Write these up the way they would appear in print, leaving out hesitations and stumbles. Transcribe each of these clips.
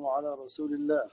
والسلام على رسول الله.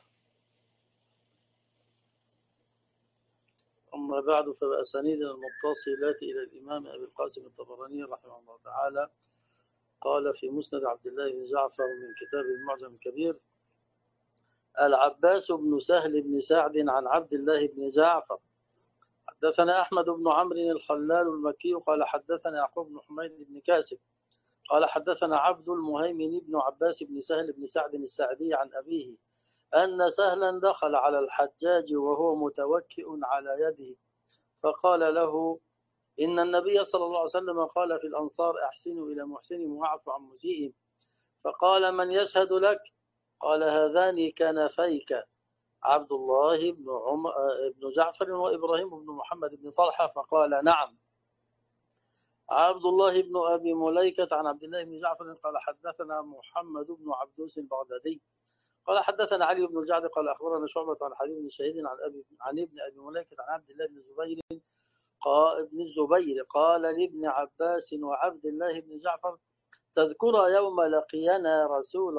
أما بعد، فبأسانيدنا المتصلة إلى الإمام أبي القاسم الطبراني رحمه الله تعالى قال في مسند عبد الله بن جعفر من كتاب المعجم الكبير: العباس بن سهل بن سعد عن عبد الله بن جعفر حدثنا أحمد بن عمرو الخلال المكي قال حدثنا يعقوب بن حميد بن كاسب قال حدثنا عبد المهيمن بن عباس بن سهل بن سعد السعدي عن أبيه أن سهلا دخل على الحجاج وهو متوكئ على يده فقال له: إن النبي صلى الله عليه وسلم قال في الأنصار: أحسنوا إلى محسنهم واعفوا عن مسيئهم. فقال: من يشهد لك؟ قال: هذان كنفيك، عبد الله بن جعفر وإبراهيم بن محمد بن طلحة. فقال: نعم. عبد الله بن أبي مليكة عن عبد الله بن جعفر قال حدثنا محمد بن عبدوس البغدادي قال حدثنا علي بن الجعد قال أخبرنا شعبة عن حبيب بن شهيد عن ابن أبي مليكة عن عبد الله بن الزبير قال لابن عباس وعبد الله بن جعفر: تذكر يوم لقينا رسول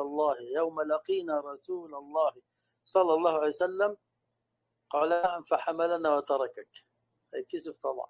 الله صلى الله عليه وسلم؟ قال: نعم. فحملنا وتركك. كسف طبعا.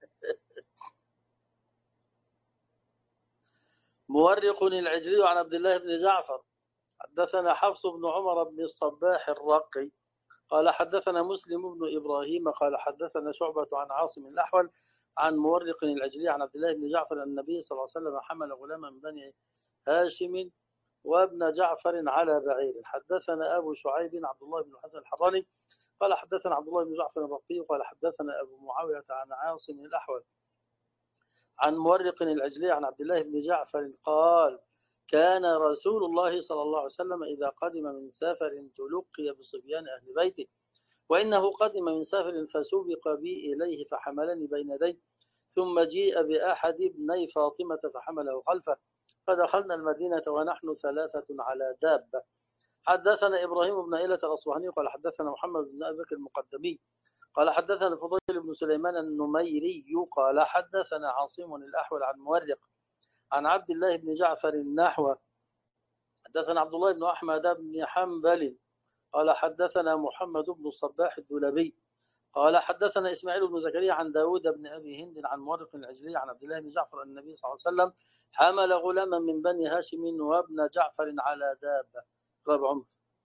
مورق العجلي عن عبد الله بن جعفر حدثنا حفص بن عمر بن الصباح الرقي قال حدثنا مسلم بن إبراهيم قال حدثنا شعبة عن عاصم الأحول عن مورق العجلي عن عبد الله بن جعفر أن النبي صلى الله عليه وسلم حمل غلاما من بني هاشم وابن جعفر على بعير. حدثنا أبو شعيب عبد الله بن حسن الحراني قال حدثنا عبد الله بن جعفر الرقي قال حدثنا أبو معاوية عن عاصم الأحول عن مورق العجلي عن عبد الله بن جعفر قال: كان رسول الله صلى الله عليه وسلم إذا قدم من سفر تلقي بصبيان أهل بيته، وإنه قدم من سفر فسبق بي إليه فحملني بين يديه، ثم جيء بأحد ابني فاطمة فحمله خلفه، فدخلنا المدينة ونحن 3 على دابة. حدثنا إبراهيم بن إيلة الأصبهاني قال حدثنا محمد بن أبي بكر المقدمي قال حدثنا الفضيل بن سليمان النميري قال حدثنا عاصم الأحول عن مورق عن عبد الله بن جعفر النحو. حدثنا عبد الله بن أحمد بن حنبل قال حدثنا محمد بن الصباح الدولبي قال حدثنا إسماعيل بن زكريا عن داود بن أبي هند عن مورق العجلي عن عبد الله بن جعفر النبي صلى الله عليه وسلم حمل غلاما من بني هاشم وابن جعفر على دابة. رابع عمر.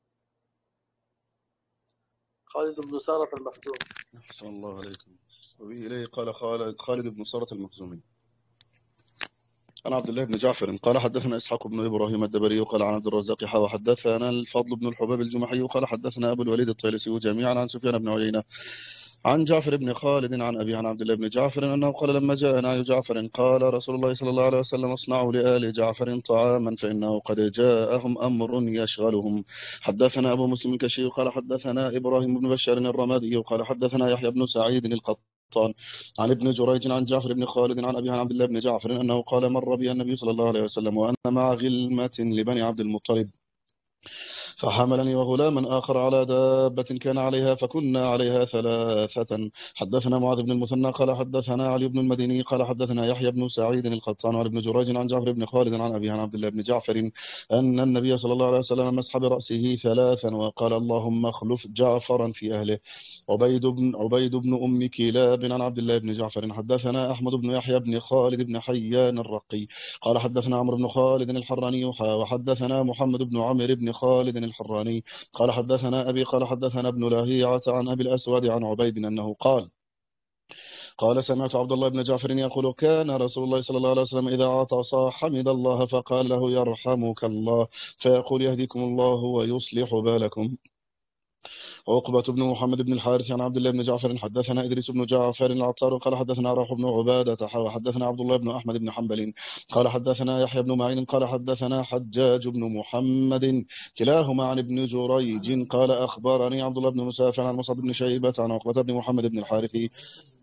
خالد بن سارة المخزومي. أحسن الله عليكم. وبه إليه قال خالد بن سارة المخزومي عن عبد الله بن جعفر قال حدثنا إسحاق بن إبراهيم الدبري قال عن عبد الرزاق وحدثنا الفضل بن الحباب الجمحي قال حدثنا أبو الوليد الطيلسي جميعا عن سفيان بن عيينة عن جعفر بن خالد عن أبي عن عبد الله بن جعفر أنه قال لما جاء نعي جعفر قال رسول الله صلى الله عليه وسلم: اصنعوا لآل جعفر طعاما فإنه قد جاءهم أمر يشغلهم. حدثنا أبو مسلم الكشي قال حدثنا إبراهيم بن بشار الرمادي قال حدثنا يحيى بن سعيد القطان عن ابن جريج عن جعفر بن خالد عن أبي عن عبد الله بن جعفر أنه قال: مر بي النبي صلى الله عليه وسلم وأنا مع غلمة لبني عبد المطلب فحملني وغلاما آخر على دابة كان عليها فكنا عليها 3. حدثنا معاذ بن المثنى قال حدثنا علي بن المديني قال حدثنا يحيى بن سعيد القطان وعن ابن جريج عن جعفر بن خالد عن أبي عن عبد الله بن جعفر أن النبي صلى الله عليه وسلم مسح برأسه 3 وقال: اللهم اخلف جعفرا في أهله. عبيد بن أم كلاب عن عبد الله بن جعفر. حدثنا أحمد بن يحيى بن خالد بن حيان الرقي قال حدثنا عمرو بن خالد الحراني وحدثنا محمد بن عمرو بن خالد الحراني قال حدثنا أبي قال حدثنا ابن لهيعة عن أبي الأسود عن عبيد أنه قال سمعت عبد الله بن جعفر يقول: كان رسول الله صلى الله عليه وسلم إذا عطس حمد الله فقال له: يرحمك الله، فيقول: يهديكم الله ويصلح بالكم. عقبة بن محمد بن الحارث عن عبد الله بن جعفر حدثنا إدريس بن جعفر العطار قال حدثنا روح بن عبادة حدثنا عبد الله بن أحمد بن حنبل قال حدثنا يحيى بن معين قال حدثنا حجاج بن محمد كلاهما عن ابن جريج قال أخبرني عبد الله بن مسافر عن مصعب بن شيبة عن عقبة بن محمد بن الحارث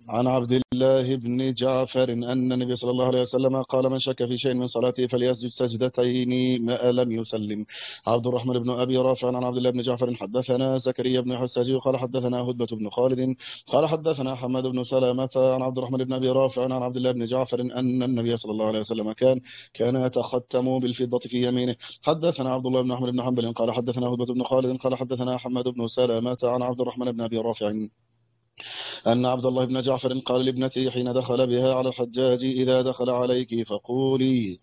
عن عبد الله بن جعفر أن النبي صلى الله عليه وسلم قال من شك في شيء من صلاته فليسجد سجدتين ما لم يسلم. عبد الرحمن بن أبي رافع عن عبد الله بن جعفر حدثنا زكريا بن حساجي قال حدثنا هدبة بن خالد قال حدثنا حماد بن سلامة عن عبد الرحمن بن أبي رافع عن عبد الله بن جعفر أن النبي صلى الله عليه وسلم كان يتختم بالفضة في يمينه. حدثنا عبد الله بن أحمد بن حنبل قال حدثنا هدبة بن خالد قال حدثنا حماد بن سلامة عن عبد الرحمن بن أبي رافع أن عبد الله بن جعفر قال لابنته حين دخل بها على الحجاج إذا دخل عليك فقولي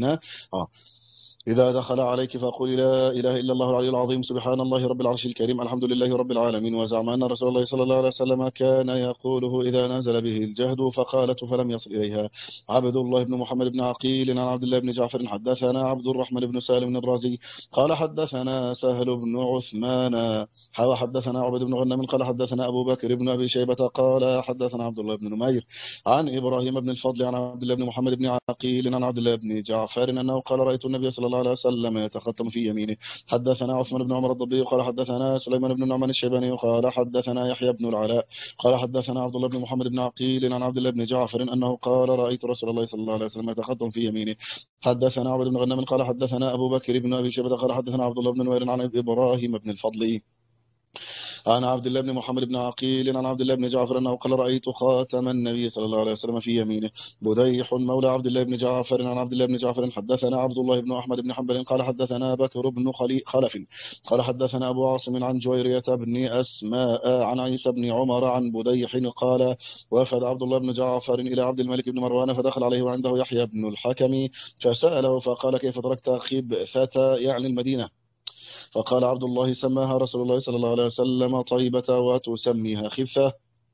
إذا دخل عليك فقولي لا إله إلا الله العلي العظيم سبحان الله رب العرش الكريم الحمد لله رب العالمين. وزعم أن رسول الله صلى الله عليه وسلم كان يقوله إذا نزل به الجهد فقالت فلم يصل إليها. عبد الله بن محمد بن عقيل عن عبد الله بن جعفر حدثنا عبد الرحمن بن سالم الرازي قال حدثنا سهل بن عثمان حدثنا عبد بن غنم قال حدثنا أبو بكر بن أبي شيبة قال حدثنا عبد الله بن نمير عن إبراهيم بن الفضل عن عبد الله بن محمد بن عقيل عن عبد الله بن جعفر أنه قال رأيت النبي صلى الله عليه وسلم يتختم في يمينه. حدثنا عثمان بن عمر الضبي قال حدثنا سليمان بن النعمان الشيباني قال حدثنا يحيى بن العلاء قال حدثنا عبد الله بن محمد بن عقيل عن عبد الله بن جعفر أنه قال رأيت رسول الله صلى الله عليه وسلم يتختم في يمينه. حدثنا عبد بن غنم قال حدثنا أبو بكر بن أبي شيبة قال حدثنا عبد الله بن نمير عن إبراهيم بن الفضل عن عبد الله بن محمد بن عقيل عن عبد الله بن جعفر أنه قال رأيت خاتم النبي صلى الله عليه وسلم في يمينه. بديح مولى عبد الله بن جعفر عن عبد الله بن جعفر حدثنا عبد الله بن أحمد بن حنبل قال حدثنا بكر بن خلف قال حدثنا أبو عاصم عن جويرية بن أسماء عن عيسى بن عمر عن بديح قال وفد عبد الله بن جعفر إلى عبد الملك بن مروان فدخل عليه وعنده يحيى بن الحكم فسأله فقال كيف تركت خبثة يعني المدينة؟ فقال عبد الله سماها رسول الله صلى الله عليه وسلم طيبة وتسميها خفة.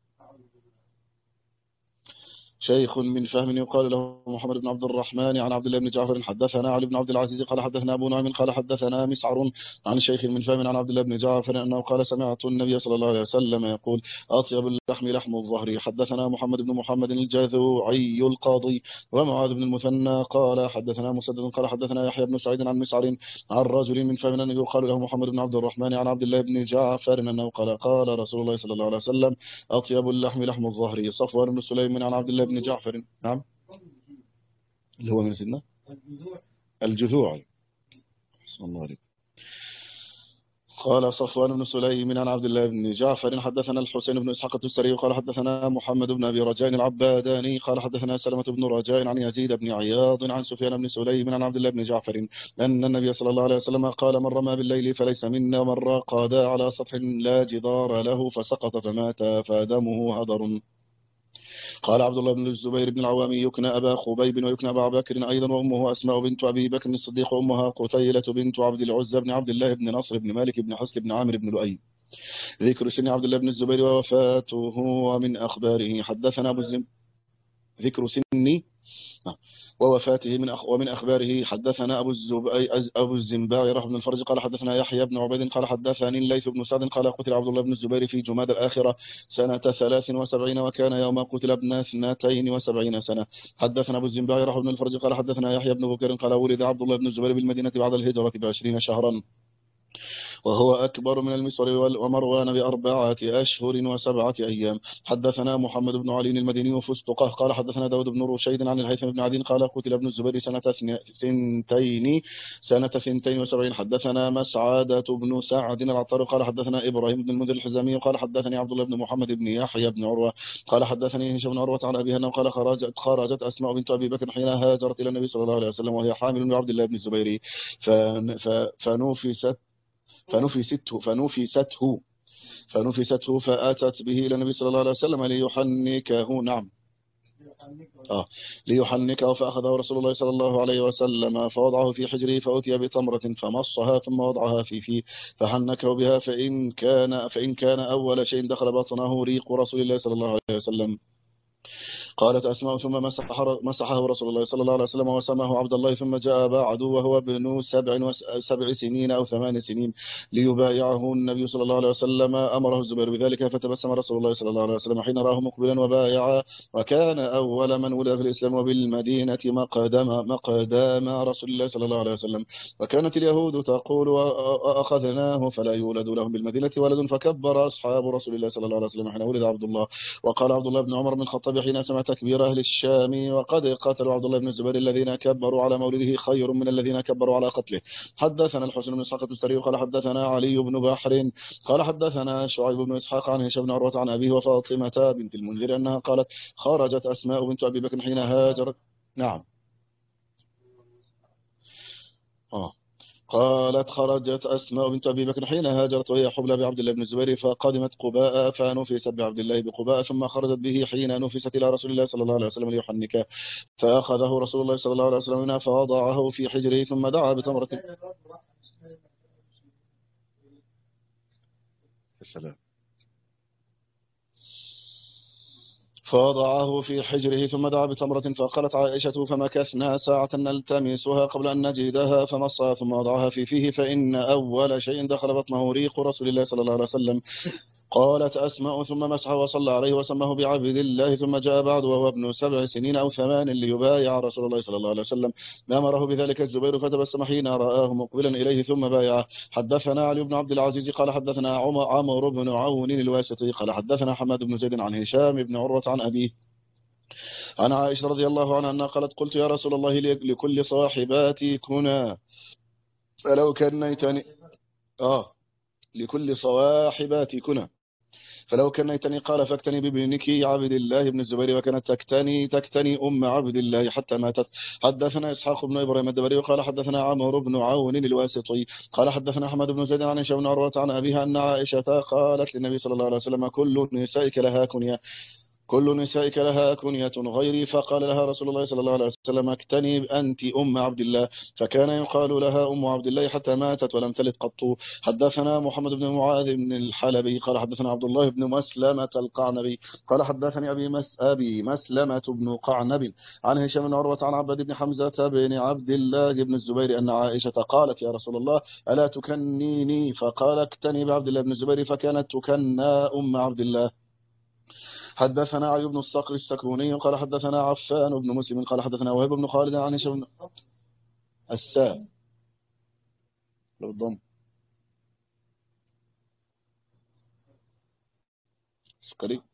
شيخ من فهم يقال له محمد بن عبد الرحمن عن عبد الله بن جعفر حدثنا علي بن عبد العزيز قال حدثنا أبو نعيم قال حدثنا مسعر عن شيخ من فهم عن عبد الله بن جعفر أنه قال سمعت النبي صلى الله عليه وسلم يقول أطيب اللحم لحم الظهر. حدثنا محمد بن محمد الجذوعي القاضي ومعاذ بن المثنى قال حدثنا مسدد قال حدثنا يحيى بن سعيد عن مسعر عن رجل من فهم أنه يقال له محمد بن عبد الرحمن عن عبد الله بن جعفر أنه قال رسول الله صلى الله عليه وسلم أطيب اللحم لحم الظهر. صفوان بن سليم عن عبد الله بن جعفر نعم اللي هو من سنة الجذوع بسم الله عليك. قال صفوان بن سليم عن عبد الله بن جعفر حدثنا الحسين بن إسحاق التستري قال حدثنا محمد بن أبي رجاء العباداني قال حدثنا سلمة بن رجاء عن يزيد بن عياض عن سفيان بن سليم عن عبد الله بن جعفر أن النبي صلى الله عليه وسلم قال من رمى بالليل فليس منا ومن راقد على سطح لا جدار له فسقط فمات فدمه هدر. قال عبد الله بن الزبير بن العوام يكنى أبا خبيب ويكنى أبا بكر أيضا وأمه أسماء بنت أبي بكر الصديق وأمها قتيلة بنت عبد العزى بن عبد الله بن نصر بن مالك بن حسن بن عامر بن لؤي. ذكر سن عبد الله بن الزبير ووفاته ومن أخباره. حدثنا ذكر سن ووفاته ومن أخباره. حدثنا أبو الزنباع رحمه بن الفرج قال حدثنا يحيى بن عبيد قال حدثني الليث بن سعد قال قتل عبد الله بن الزبير في جماد الآخرة سنة 73 وكان يوم قتل ابن 72 سنة. حدثنا أبو الزنباع رحمه بن الفرج قال حدثنا يحيى بن بكير قال ولد عبد الله بن الزبير بالمدينة بعد الهجرة ب20 شهرا وهو أكبر من المصر ومروان ب4 أشهر و7 أيام. حدثنا محمد بن علي المديني وفستقه قال حدثنا داود بن رشيد عن الهيثم بن عدي قال قتل ابن الزبير سنة 72. حدثنا مسعادة بن سعد العطار قال حدثنا إبراهيم بن المنذر الحزامي قال حدثني عبد الله بن محمد بن يحيى بن عروة قال حدثني هشام بن عروة عن أبيها أنه قال خرجت أسماء بنت أبي بكر حين هاجرت إلى النبي صلى الله عليه وسلم وهي حامل من عبد الله بن الزبير فنفسته فأتت به إلى النبي صلى الله عليه وسلم ليحنكه ليحنكه فأخذه رسول الله صلى الله عليه وسلم فوضعه في حجره فأتي بتمرة فمصها ثم وضعها في فيه فحنكه بها فإن كان أول شيء دخل بطنه ريق رسول الله صلى الله عليه وسلم قالت أسماء ثم مسحه رسول الله صلى الله عليه وسلم وسماه عبد الله، ثم جاء بعد وهو ابن 7 سنين أو 8 سنين ليبايعه النبي صلى الله عليه وسلم، أمره الزبير بذلك فتبسم رسول الله صلى الله عليه وسلم حين راه مقبلا وبايع، وكان أول من ولد في الإسلام وبالمدينة مقدام رسول الله صلى الله عليه وسلم. وكانت اليهود تقول أخذناه فلا يولد لهم بالمدينة ولد، فكبر أصحاب رسول الله صلى الله عليه وسلم حين ولد عبد الله. وقال عبد الله بن عمر بن الخطاب حين سمع تكبير أهل الشام: وقد قتلوا عبد الله بن الزبير الذين كبروا على مولده خير من الذين كبروا على قتله. حدثنا الحسن بن إسحاق التستري قال حدثنا علي بن بحر قال حدثنا شعيب بن إسحاق عن هشام بن عروة عن أبيه وفاطمة بنت المنذر أنها قالت: خرجت أسماء بنت أبي بكر حين هاجرت. نعم. قالت: خرجت أسماء بنت أبي بكر حين هاجرت وهي حبلى بعبد الله بن الزبير، فقدمت قباء فنفست بعبد الله بقباء، ثم خرجت به حين نفست إلى رسول الله صلى الله عليه وسلم ليحنكه، فأخذه رسول الله صلى الله عليه وسلم منها فوضعه في حجره، ثم دعا بتمرة. السلام. فوضعه في حجره ثم دعا بتمرة، فقالت عائشة: فمكثنا ساعة نلتمسها قبل أن نجدها، فمصها ثم وضعها في فيه، فإن أول شيء دخل بطنه ريق رسول الله صلى الله عليه وسلم. قالت أسماء: ثم مسح وصلى عليه وسماه بعبد الله، ثم جاء بعد وهو ابن 7 سنين أو 8 ليبايع رسول الله صلى الله عليه وسلم، أمره بذلك الزبير فتبسم حين رآه مقبلا إليه ثم بايعه. حدثنا علي بن عبد العزيز قال حدثنا عمرو بن عون الواسطي قال حدثنا حماد بن زيد عن هشام بن عروة عن أبيه عن عائشة رضي الله عنها أنها قالت: قلت يا رسول الله لكل صاحباتي كنا فلو كنيتني لكل صواحباتي كنا فلو كنيتني قال: فاكتني بابنك عبد الله بن الزبير، وكانت تكتني أم عبد الله حتى ماتت. حدثنا إسحاق بن إبراهيم الدبري قال حدثنا عمرو بن عون الواسطي قال حدثنا أحمد بن زيد عن هشام بن عروة عن أبيها أن عائشة قالت للنبي صلى الله عليه وسلم: كل نسائك لها كنية غيري، فقال لها رسول الله صلى الله عليه وسلم: اكتني أنت أم عبد الله، فكان يقال لها أم عبد الله حتى ماتت ولم تلد قط. حدثنا محمد بن معاذ بن الحلبي قال حدثنا عبد الله بن مسلمة القعنبي قال حدثني أبي مسلمة بن قعنب عن هشام بن عروة عن عبد بن حمزة بن عبد الله بن الزبير أن عائشة قالت: يا رسول الله ألا تكنيني؟ فقال: اكتني بعبد الله بن الزبير، فكانت تكنى أم عبد الله. حدثنا علي بن الصقر السكوني قال حدثنا عفان بن مسلم قال حدثنا وهب بن خالد عن هشام بن السام لو الضم سكري.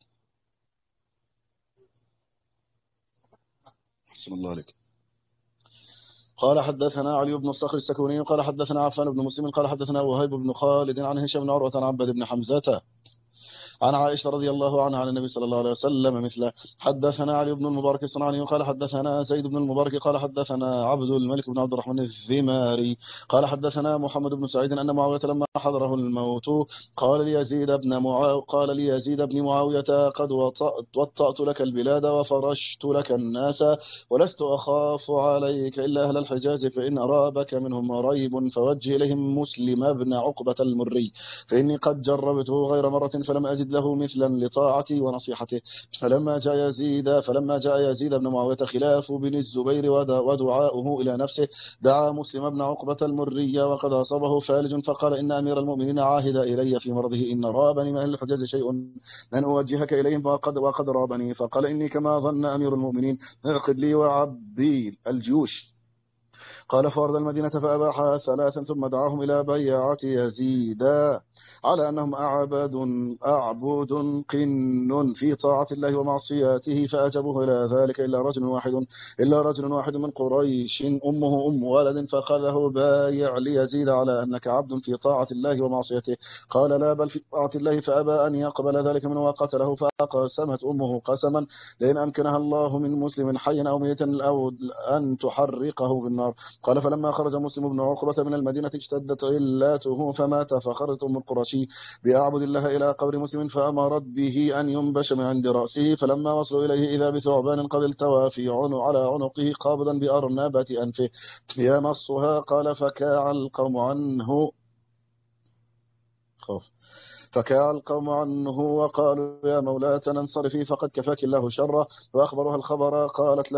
بسم الله عليك. قال حدثنا علي بن الصقر السكوني قال حدثنا عفان بن مسلم قال حدثنا وهيب بن خالد عن هشام بن عروة عن عبد بن حمزة عن عائشة رضي الله عنها عن النبي صلى الله عليه وسلم مثله. حدثنا علي بن المبارك الصنعاني قال حدثنا زيد بن المبارك قال حدثنا عبد الملك بن عبد الرحمن الذماري قال حدثنا محمد بن سعيد أن معاوية لما حضره الموت قال ليزيد بن معاوية: قد وطأت لك البلاد وفرشت لك الناس، ولست أخاف عليك إلا أهل الحجاز، فإن رابك منهم ريب فوجه إليهم مسلم بن عقبة المري، فإني قد جربته غير مرة فلم أجد له مثلا لطاعتي ونصيحته. فلما جاء يزيد بن معاوية خلاف بن الزبير ودعاؤه إلى نفسه، دعا مسلم بن عقبة المري وقد أصابه فالج، فقال: إن أمير المؤمنين عاهد إلي في مرضه إن رابني من أهل الحجاز شيء أن أوجهك إليهم وقد رابني، فقال: إني كما ظن أمير المؤمنين اعقد لي وعبي الجيوش. قال: فارد المدينة فأباحها 3 ثم دعاهم إلى بيعة يزيد على أنهم أعبد قن في طاعة الله ومعصياته، فأجابوه إلى ذلك إلا رجل واحد من قريش أمه أم ولد، فقال له: بايع ليزيد على أنك عبد في طاعة الله ومعصيته. قال: لا، بل في طاعة الله، فأبى أن يقبل ذلك منه وقتله. فقسمت أمه قسما: لئن أمكنها الله من مسلم حي أو ميت أو أن تحرقه بالنار. قال: فلما خرج مسلم بن عقبة من المدينة اشتدت علته فمات، فخرجت أم القرشي بأعبد الله إلى قبر مسلم فأمرت به أن ينبش من عند رأسه، فلما وصلوا إليه إذا بثعبان قد التوى على عنقه قابضا بأرنبة أنفه يمصها. قال: فكاع القوم عنه خوف فكان القوم عنه وقالوا يا مولاتنا انصرفي فقد كفاك الله شره، وأخبرها الخبر قالت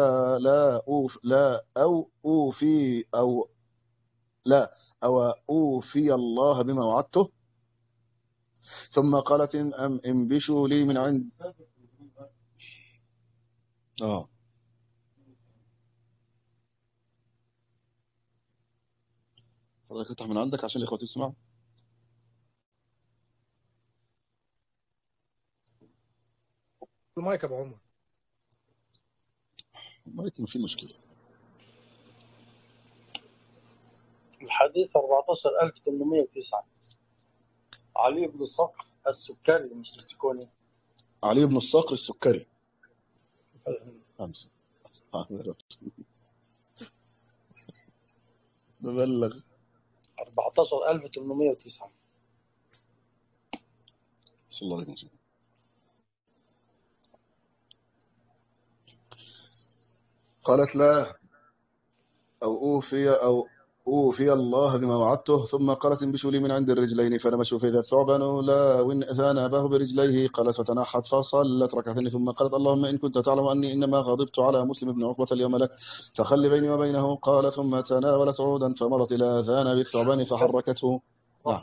لا أو أوفي الله بما وعدته. ثم قالت انبشوا لي من عند حضرتك افتح من عندك عشان الإخوة تسمع. المايك يا ابو عمر. ما يكون في مشكلة. الحديث 14809. علي بن الصقر السكري مش السكوني. علي بن الصقر السكري. خمسة. ببلغ 14809. صلى الله عليه وسلم. قالت لا أو أوفي الله بما وعدته. ثم قالت انبشوا لي من عند الرجلين، فنمشوا فإذا الثعبان لا ذنبه برجليه. قالت فتنحت فصلت ركعتين، ثم قالت اللهم إن كنت تعلم أني إنما غضبت على مسلم بن عقبة اليوم لك فخل بيني وبينه. قال ثم تناولت عودا فمرت إلى ذنب الثعبان فحركته. نعم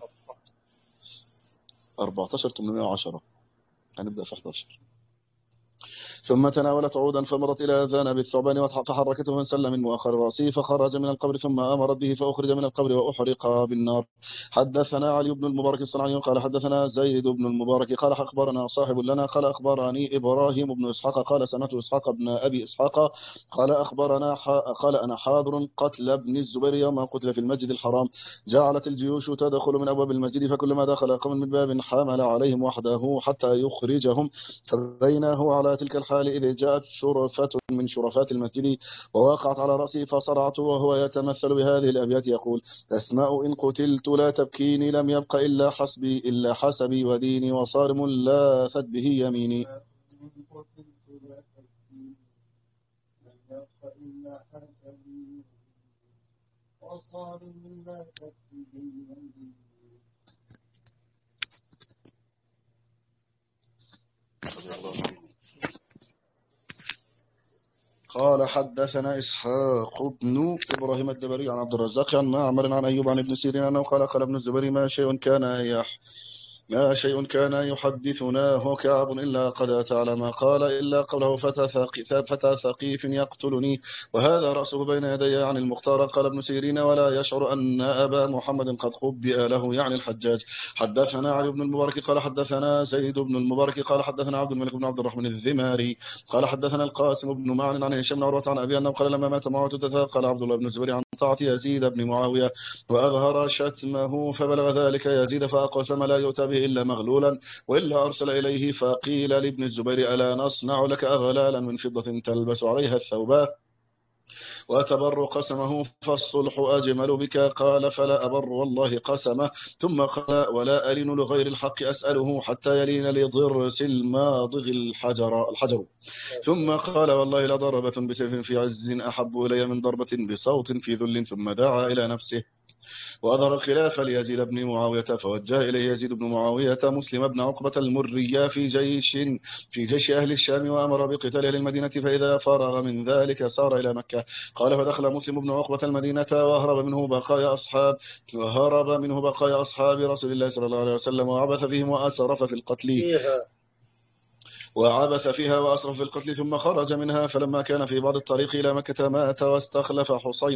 14810 هنبدأ في 11. ثم تناولت عودا فمرت إلى ذنب الثعبان فحركته فانسل من مؤخر رأسه فخرج من القبر، ثم أمرت به فأخرج من القبر وأحرق بالنار. حدثنا علي بن المبارك الصنعاني قال حدثنا زيد بن المبارك قال أخبرنا صاحب لنا قال أخبرني إبراهيم بن إسحاق قال سمعت إسحاق بن أبي إسحاق قال أخبرنا قال أنا حاضر قتل ابن الزبير يوم قتل في المسجد الحرام. جعلت الجيوش تدخل من أبواب المسجد، فكلما دخل قوم من باب حمل عليهم وحده حتى يخرجهم. فبينه على تلك الحال إذ جاءت شرفة من شرفات المسجد ووقعت على رأسه فصرعته وهو يتمثل بهذه الأبيات يقول أسماء إن قتلت لا تبكيني لم يبق إلا حسبي وديني وصارم لاثت به يميني. قال حدثنا إسحاق بن إبراهيم الدبري عن عبد الرزاق عن معمر عن أيوب عن ابن سيرين أنه قال ابن الزبير ما شيء كان يحدثناه كعب إلا قد أتى على ما قال إلا قوله فتى ثقيف يقتلني وهذا رأسه بين يدي عن المختار. قال ابن سيرين ولا يشعر أن أبا محمد قد خبئ له يعني الحجاج. حدثنا علي بن المبارك قال حدثنا زيد بن المبارك قال حدثنا عبد الملك بن عبد الرحمن الذماري قال حدثنا القاسم بن معن عن هشام بن عروة عن أبي أنه قال لما مات معاوية قال عبد الله بن الزبير عن طاعة يزيد بن معاوية وأظهر شتمه فبلغ ذلك يزيد فأقسم لا يؤتى به إلا مغلولا وإلا أرسل إليه فقيل لابن الزبير ألا نصنع لك أغلالا من فضة تلبس عليها الثوبات وتبر قسمه فالصلح أجمل بك. قال فلا أبر والله قسمه. ثم قال ولا ألين لغير الحق أسأله حتى يلين لضرس الماضغ الحجر. ثم قال والله لضربة بسيف في عز أحب إلي من ضربة بصوت في ذل. ثم دعا إلى نفسه وأظهر الخلاف ليزيد بن معاوية فوجه إليه يزيد بن معاوية مسلم بن عقبة المرية في جيش أهل الشام وأمر بقتال أهل المدينة فإذا فرغ من ذلك سار إلى مكة. قال فدخل مسلم بن عقبة المدينة وهرب منه بقايا أصحاب رسول الله صلى الله عليه وسلم وعبث فيهم وأسرف في القتل وأسرف في القتل. ثم خرج منها فلما كان في بعض الطريق إلى مكة مات واستخلف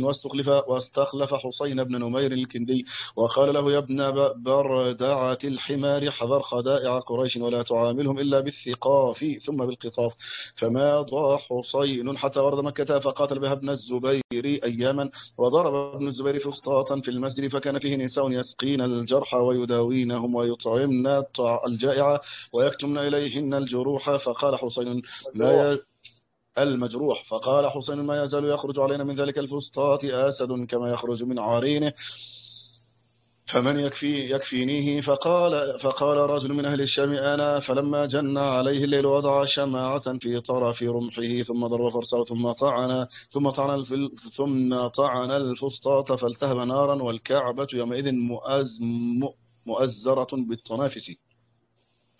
حسين بن نمير الكندي وقال له يا ابن بردعة الحمار حذر خدائع قريش ولا تعاملهم إلا بالثقاف ثم بالقطاف. فماضى حسين حتى ورد مكة فقاتل بها ابن الزبير أياما وضرب ابن الزبير فسطاطا في المسجد فكان فيه نساء يسقين الجرحى ويداوينهم ويطعمن الجائعة ويكتمن إليهن الجروح. فقال حسين ما يزال يخرج علينا من ذلك الفسطاط أسد كما يخرج من عارينه فمن يكفينيه. فقال رجل من أهل الشام أنا. فلما جن عليه الليل وضع شماعة في طرف رمحه ثم ضرب فرسه ثم طعن الفسطاط فالتهب نارا والكعبة يومئذ مؤزرة بالتنافس.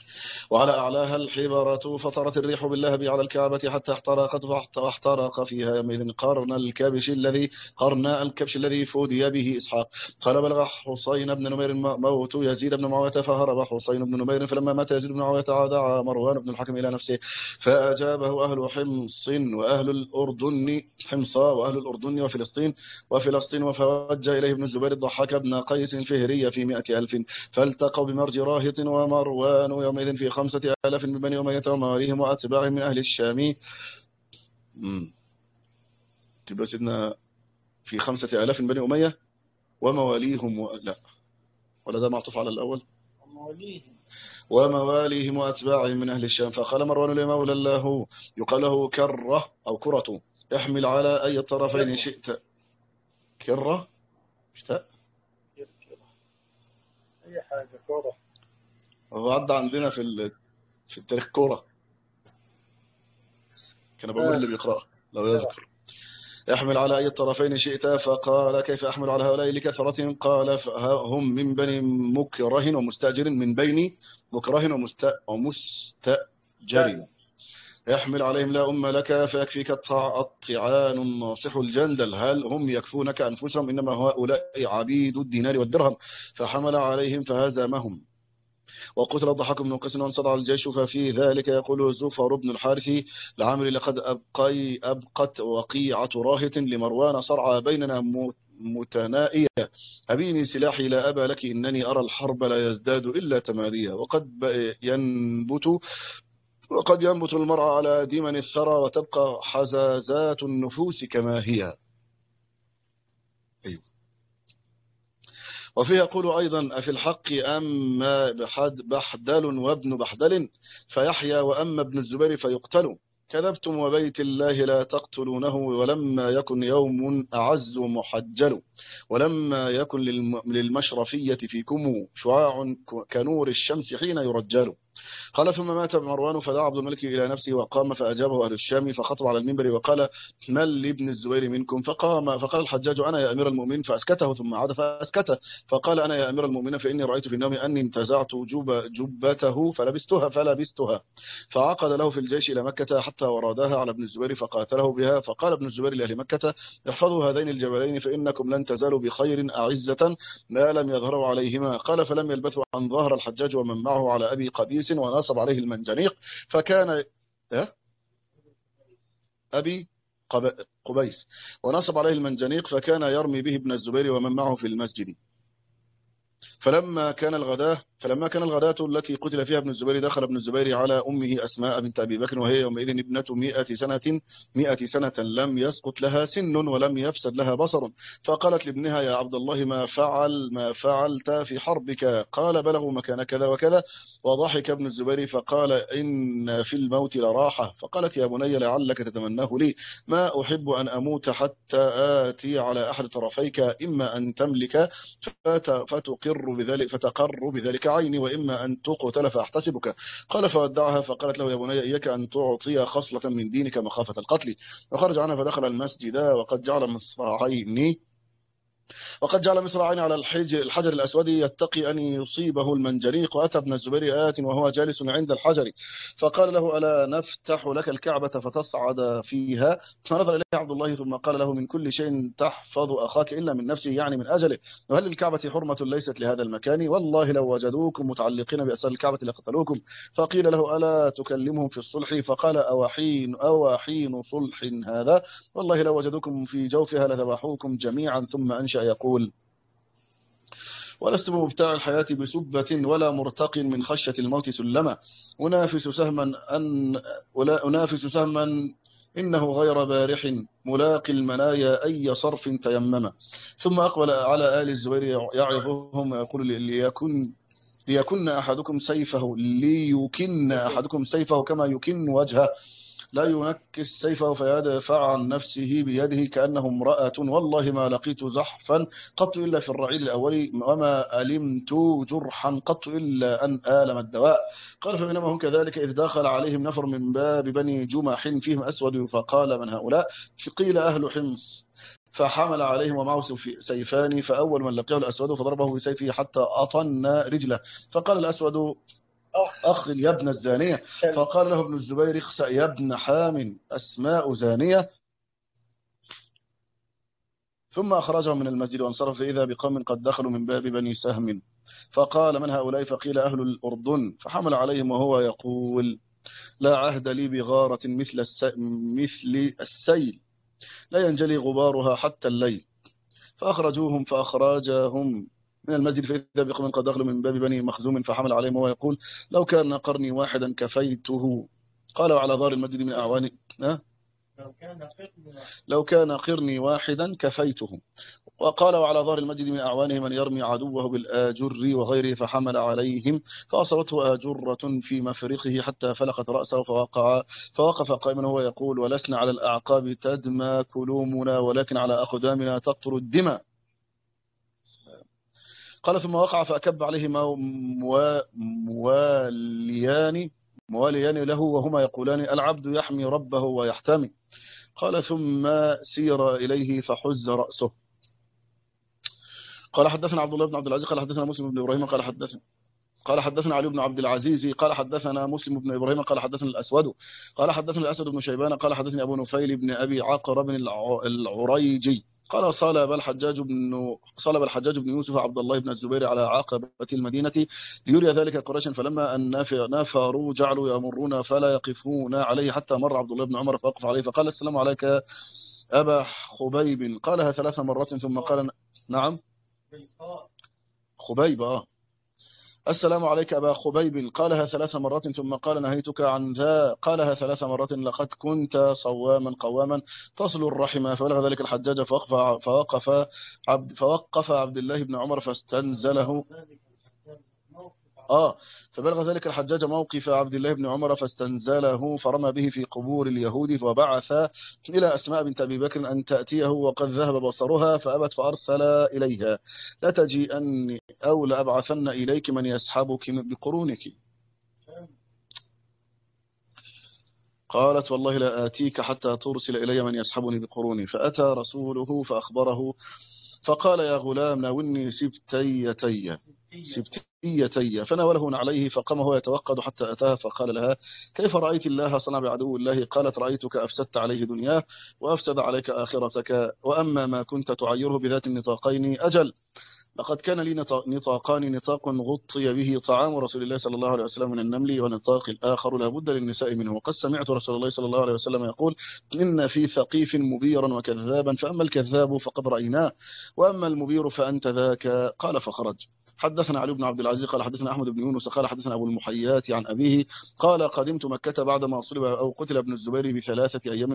وعلى أعلاها الحبرة، فطرت الريح باللهب على الكعبة حتى احترقت، واحترق فيها يومئذ قرن الكبش الذي فودي به إسحاق. قال بلغ حسين بن نمير موت يزيد بن معاوية فهرب حسين بن نمير، فلما مات يزيد بن معاوية دعا مروان بن الحكم إلى نفسه فأجابه أهل حمص وأهل الأردن، حمصا وأهل الأردن وفلسطين وفوجه إليه ابن الزبير الضحاك بن قيس الفهري في 100,000، فالتقوا بمرج راهط ومروان يومئذ في 5,000 من بني أمية ومواليهم وأتباعهم من أهل الشام. تبقى سيدنا في 5,000 من بني أمية ومواليهم لا، ولا ده معطوف على الأول؟ ومواليهم وأتباعهم من أهل الشام. فقال مروان لمولى الله يقال له كرة أو كرة، احمل على أي الطرفين شئت. كرة اشتاء أي حاجة كرة. هو عدى عندنا في التاريخ كرة، كان بقول اللي بيقرأ لو يذكر. احمل على أي الطرفين شئت. فقال كيف أحمل على هؤلاء لكثرتهم؟ قال هم من بني مكره ومستأجر، من بين مكره ومستأجر. احمل عليهم لا أم لك فيكفيك الطعان الناصح الجندل، هل هم يكفونك أنفسهم؟ إنما هؤلاء عبيد الدينار والدرهم. فحمل عليهم فهزمهم. وقتل الضحاك بن قيس وانصدع الجيش. ففي ذلك يقول زفر بن الحارث لعمري لقد أبقت وقيعة راهط لمروان صرعى بيننا متنائية، أبيني سلاحي لا أبا لك، إنني أرى الحرب لا يزداد إلا تماديا، وقد ينبت المرء على دمن الثرى وتبقى حزازات النفوس كما هي. أيوه. وفيه يقول أيضا أفي الحق أما بحدل وابن بحدل فيحيى، وأما ابن الزبير فيقتل، كذبتم وبيت الله لا تقتلونه، ولما يكن يوم أعز محجل، ولما يكن للمشرفية فيكم شعاع كنور الشمس حين يرجل. قال ثم مات مروان فدعا عبد الملك إلى نفسه وقام فأجابه أهل الشام، فخطب على المنبر وقال من لابن الزبير منكم؟ فقال الحجاج أنا يا أمير المؤمنين، فأسكته ثم عاد فأسكته، فقال أنا يا أمير المؤمنين فإني رأيت في النوم أني انتزعت جبته فلبستها، فعقد له في الجيش إلى مكة حتى ورادها على ابن الزبير فقاتله بها. فقال ابن الزبير لأهل مكة احفظوا هذين الجبلين فإنكم لن تزالوا بخير أعزة ما لم يظهروا عليهما. قال فلم يلبثوا أن ظهر الحجاج ومن معه على أبي قبيس ونصب عليه المنجنيق، فكان أبي قبيس ونصب عليه المنجنيق، فكان يرمي به ابن الزبير ومن معه في المسجد. فلما كان الغداة التي قتل فيها ابن الزبير دخل ابن الزبير على أمه أسماء بنت أبي بكر، وهي يومئذ ابنة 100 سنة لم يسقط لها سن ولم يفسد لها بصر. فقالت لابنها يا عبد الله ما فعلت في حربك؟ قال بلغوا مكان كذا وكذا. وضحك ابن الزبير فقال إن في الموت لراحة. فقالت يا بني لعلك تتمناه لي، ما أحب أن أموت حتى آتي على أحد طرفيك، إما أن تملك فتقر بذلك عيني، وإما أن تقتل فأحتسبك. قال فودعها، فقالت له يا بني إياك أن تعطي خصلة من دينك مخافة القتل. وخرج عنها فدخل المسجد وقد جعل مصراعين على الحجر الأسود يتقي أن يصيبه المنجنيق. وأتى ابن الزبير وهو جالس عند الحجر، فقال له ألا نفتح لك الكعبة فتصعد فيها؟ فنظر إليه عبد الله ثم قال له من كل شيء تحفظ أخاك إلا من نفسه، يعني من أجله، وهل الكعبة حرمة ليست لهذا المكان؟ والله لو وجدوكم متعلقين بأسر الكعبة لقتلوكم. فقيل له ألا تكلمهم في الصلح؟ فقال أوحين صلح هذا؟ والله لو وجدوكم في جوفها لذبحوكم جميعا. ثم أنشأ يقول ولست بمبتاع الحياة بسبة ولا مرتق من خشية الموت سلما، أنافس سهما إنه غير بارح ملاق المنايا أي صرف تيمما. ثم أقبل على آل الزبير يعظهم ويقول ليكن أحدكم سيفه كما يكن وجهه، لا ينكس سيفه فيدفع عن نفسه بيده كأنه امرأة. والله ما لقيت زحفا قط إلا في الرعيل الأول، وما ألمت جرحا قط إلا أن آلم الدواء. قال فبينما هم كذلك إذ دخل عليهم نفر من باب بني جمح فيهم أسود، فقال من هؤلاء؟ قيل أهل حمص. فحمل عليهم ومعه سيفان، فأول من لقيه الأسود فضربه بسيفه حتى أطن رجله. فقال الأسود أخ يا ابن الزانية. فقال له ابن الزبير اخسأ يا ابن حام، أسماء زانية. ثم أخرجهم من المسجد وانصرف، فإذا بقوم قد دخلوا من باب بني سهم، فقال من هؤلاء؟ فقيل أهل الأردن، فحمل عليهم وهو يقول لا عهد لي بغارة مثل السيل لا ينجلي غبارها حتى الليل. فأخرجهم من المسجد، فإذا بقوم قد دخلوا من باب بني مخزوم، فحمل عليهم وهو يقول لو كان قرني واحدا كفيته. قال وعلى ظهر المسجد من أعوان لو كان قرني واحدا كفيته. وقال وعلى ظهر المسجد من أعوانه من يرمي عدوه بالآجر وغيره، فحمل عليهم فأصابته آجرة في مفرقه حتى فلقت رأسه فوقف قائما وهو يقول ولسنا على الأعقاب تدمى كلومنا ولكن على أقدامنا تقطر الدماء. قال ثم وقع فأكب عليه مواليان له وهما يقولان العبد يحمي ربه ويحتمي. قال ثم سير إليه فحز رأسه. قال حدثنا عبد الله بن عبد العزيز قال حدثنا مسلم بن إبراهيم قال حدثنا علي بن عبد العزيز قال حدثنا مسلم بن إبراهيم قال حدثنا الأسود قال حدثنا الأسود بن شيبان قال حدثني أبو نفيل بن أبي عقر بن العريجي قال صلب الحجاج بن يوسف عبد الله بن الزبير على عقبة المدينة ليري ذلك قريشا، فلما أن نفروا جعلوا يمرون فلا يقفون عليه حتى مر عبد الله بن عمر فوقف عليه فقال السلام عليك أبا خبيب. قالها 3 مرات ثم قال نعم خبيب السلام عليك أبا خبيب. قالها 3 مرات ثم قال نهيتك عن ذا. قالها 3 مرات لقد كنت صواما قواما تصل الرحمة. فبلغ ذلك الحجاج فوقف عبد الله بن عمر فاستنزله. فبلغ ذلك الحجاج موقف عبد الله بن عمر فاستنزله فرمى به في قبور اليهود، وبعث إلى أسماء بنت أبي بكر أن تأتيه وقد ذهب بصرها فأبت فأرسل إليها لتجيئن أو لأبعثن إليك من يسحبك بقرونك. قالت والله لا آتيك حتى ترسل إلي من يسحبني بقروني. فأتى رسوله فأخبره فقال يا غلام ناولني سبتيتي فناوله عليه فقام هو يتوقد حتى أتاه فقال لها كيف رأيت الله صنع بعدو الله؟ قالت رأيتك أفسدت عليه دنياه وأفسد عليك آخرتك، وأما ما كنت تعيره بذات النطاقين أجل لقد كان لي نطاقان، نطاق غطي به طعام رسول الله صلى الله عليه وسلم من النمل، ونطاق الآخر لا بد للنساء منه. وقد سمعت رسول الله صلى الله عليه وسلم يقول إن في ثقيف مبيرا وكذابا، فأما الكذاب فقد رأيناه وأما المبير فأنت ذاك. قال فخرج. حدثنا علي بن عبد العزيز قال حدثنا أحمد بن يونس قال حدثنا أبو المحيات عن أبيه قال قدمت مكة بعدما صلب أو قتل ابن الزبير ب3 أيام،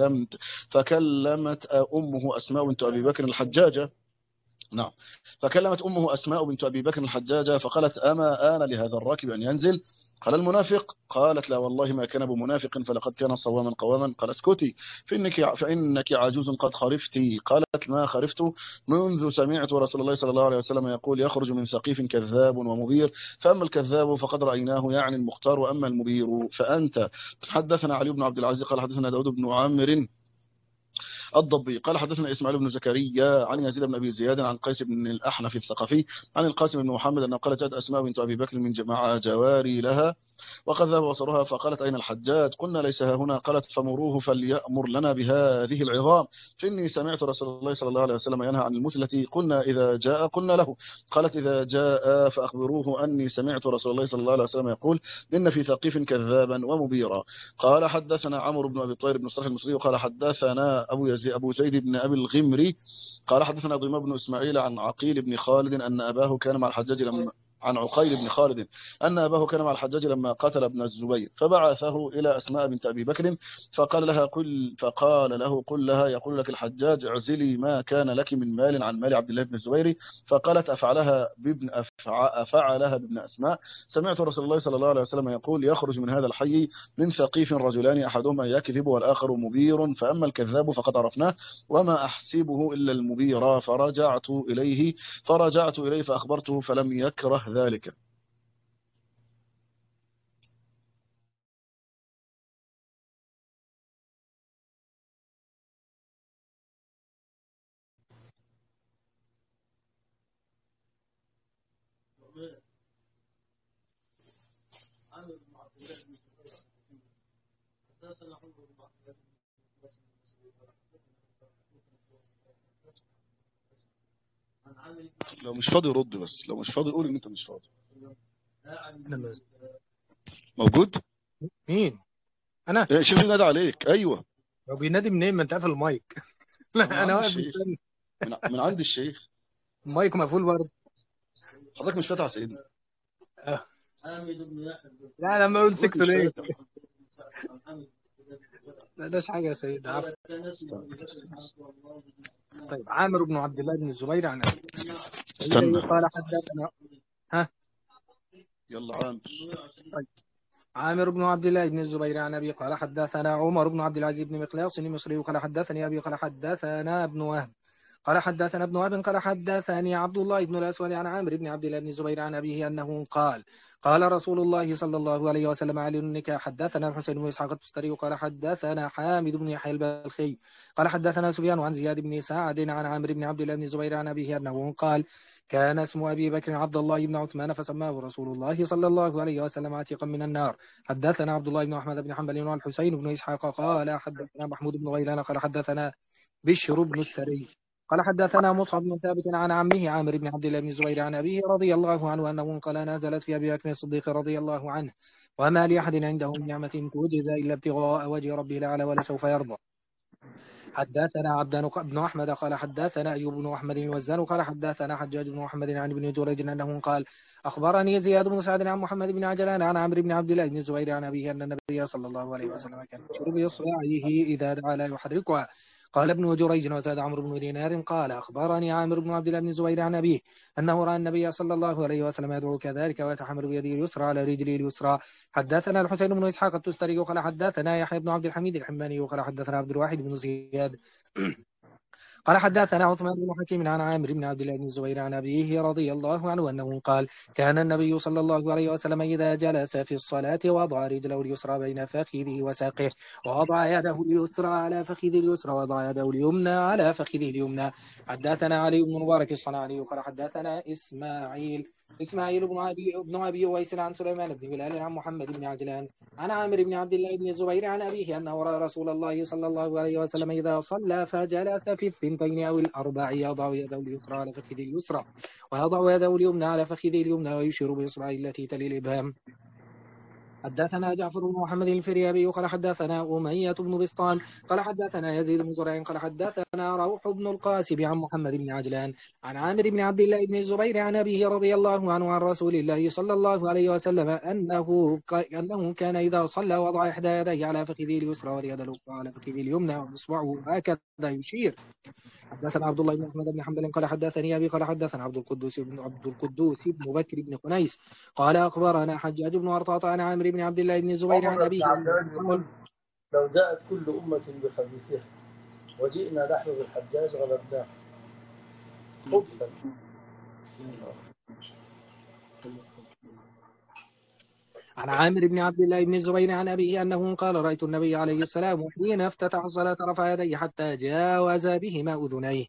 فكلمت أمه أسماء بنت أبي بكر الحجاجة. نعم. فكلمت أمه أسماء بنت أبي بكر الحجاجة فقالت أما آن لهذا الراكب أن ينزل؟ قال المنافق. قالت لا والله ما كان بمنافق فلقد كان صواما قواما. قال اسكتي فإنك عجوز قد خرفتي. قالت ما خرفت منذ سمعت رسول الله صلى الله عليه وسلم يقول يخرج من ثقيف كذاب ومبير، فأما الكذاب فقد رأيناه يعني المختار وأما المبير فأنت. حدثنا علي بن عبد العزيز قال حدثنا داود بن عامر الضبي قال حدثنا إسماعيل بن زكريا عن يزيد بن أبي زياد عن قيس بن الأحنف الثقفي عن القاسم بن محمد أنه قال جاءت أسماء بنت أبي بكر من جماعة جواري لها وقد ذهب بصرها فقالت أين الحجاج؟ قلنا ليس ها هنا. قالت فمروه فليأمر لنا بهذه العظام فإني سمعت رسول الله صلى الله عليه وسلم ينهى عن المثلة. قلنا إذا جاء قلنا له. قالت إذا جاء فأخبروه أني سمعت رسول الله صلى الله عليه وسلم يقول إن في ثقيف كذابا ومبيرا. قال حدثنا عمرو بن أبي طير بن صالح المصري قال حدثنا أبو زيد بن أبي الغمري قال حدثنا ضيماء بن إسماعيل عن عقيل بن خالد أن أباه كان مع الحجاج عن عقيل بن خالد أن أباه كان مع الحجاج لما قتل ابن الزبير فبعثه إلى أسماء بنت أبي بكر فقال له قل لها يقول لك الحجاج اعزلي ما كان لك من مال عن مال عبد الله بن الزبير. فقالت أفعلها بابن أسماء. سمعت رسول الله صلى الله عليه وسلم يقول يخرج من هذا الحي من ثقيف رجلان أحدهما يكذب والآخر مبير، فأما الكذاب فقد عرفناه وما أحسبه إلا المبير. فرجعت إليه فأخبرته فلم يكره ذلك. لو مش فاضي رد، بس لو مش فاضي قول ان انت مش فاضي. موجود؟ مين؟ انا؟ ايه شوف نادى عليك. ايوه هو بينادي منين؟ ما انت قافل المايك. من لا انا عند واقف الشيخ، مستني. من عند الشيخ. المايك مقفول برضه. حضرتك مش فاتح يا سيدي؟ آه. لا لما اقول حضرتك سكتوا مش ليه؟ فاتح. لا ده حاجه يا سيد، عفوا. استنى طيب عامر بن عبد الله بن الزبير عن ابي استنى. قال حدثنا. ها؟ يلا عامر. طيب عامر بن عبد الله بن الزبير عن ابي قال حدثنا عمر بن عبد العزيز بن مقلاص المصري قال حدثني ابي قال حدثنا ابن وهب قال حدثنا ابن وهب قال حدثني عبد الله بن الاسود عن عامر بن عبد الله بن الزبير عن ابيه انه قال قال رسول الله صلى الله عليه وسلم علي النكاح. حدثنا الحسين بن اسحاق التستري قال حدثنا حامد بن يحيى البلخي قال حدثنا سفيان عن زياد بن سعد عن عامر بن عبد الله بن الزبير عن ابيه انه قال كان اسم ابي بكر عبد الله بن عثمان فسماه رسول الله صلى الله عليه وسلم عتيقا من النار. حدثنا عبد الله بن احمد بن حنبل والحسين بن اسحاق قال حدثنا محمود بن غيلان قال حدثنا بشر بن السري قال حدثنا مصعب بن ثابت عن عمه عامر بن عبد الله بن الزبير عن أبيه رضي الله عنه أنه قال نزلت في أبي بكر الصديق رضي الله عنه وما لأحد عنده من نعمة تجزى إلا ابتغاء وجه ربه الأعلى ولسوف يرضى. حدثنا عبدان بن أحمد قال حدثنا أيوب بن أحمد الوزان قال حدثنا حجاج بن محمد عن ابن جريج أنه قال أخبرني زياد بن سعد عن محمد بن عجلان عن عمرو بن عبد الله بن الزبير عن أبيه أن النبي صلى الله عليه وسلم كان يشير بإصبعه إذا دعا لا يحركها. قال ابن جريج وزاد عمرو بن دينار قال أخبرني عامر بن عبد الله بن الزبير عن أبيه أنه رأى النبي صلى الله عليه وسلم يدعو كذلك ويتحمل بيده اليسرى على رجله اليسرى. حدثنا الحسين بن إسحاق التستري قال حدثنا يحيى بن عبد الحميد الحماني قال حدثنا عبد الواحد بن زياد قال حدثنا عثمان بن حكيم عن عامر بن عبد الله بن الزبير عن أبيه رضي الله عنه أنه قال كان النبي صلى الله عليه وسلم إذا جلس في الصلاة وضع رجله اليسرى بين فخذه وساقه ووضع يده اليسرى على فخذه اليسرى ووضع يده اليمنى على فخذه اليمنى. حدثنا علي بن مبارك الصنعاني قال حدثنا إسماعيل بن أبي أويس عن سليمان بن بلال عن محمد بن عجلان عن عامر بن عبد الله بن الزبير عن أبيه أنه رأى رسول الله صلى الله عليه وسلم إذا صلى فجلس في الثنتين أو الأربع يضع يده اليسرى على فخذه اليسرى ويضع يده اليمنى على فخذه اليمنى ويشير بإصبعه التي تلي الإبهام. حدثنا جعفر بن محمد الفريابي قال حدثنا أمية بن بسطام قال حدثنا يزيد بن زرع قال حدثنا روح بن القاسم عن محمد بن عجلان عن عامر بن عبد الله بن الزبير عن أبيه رضي الله عنه عن رسول الله صلى الله عليه وسلم أنه كان إذا صلى وضع إحدى يديه على فخذه اليسرى واليد الأخرى على فخذه اليمنى وإصبعه هكذا يشير. حدثنا عبد الله بن احمد بن حنبل قال حدثني ابي قال حدثنا عبد القدوس بن بكر بن خنيس قال اخبرنا حجاج بن ارطاط عن عامر بن عبد الله بن الزبير عن عمر بن ابيه عبد يقول لو جاءت كل أمة بخبيثها وجئنا نحن بالحجاج غلبناه خبثا. عن عامر بن عبد الله بن الزبير عن أبيه أنه قال رأيت النبي عليه السلام حين افتتح الصلاة رفع يديه حتى جاوز بهما أذنيه.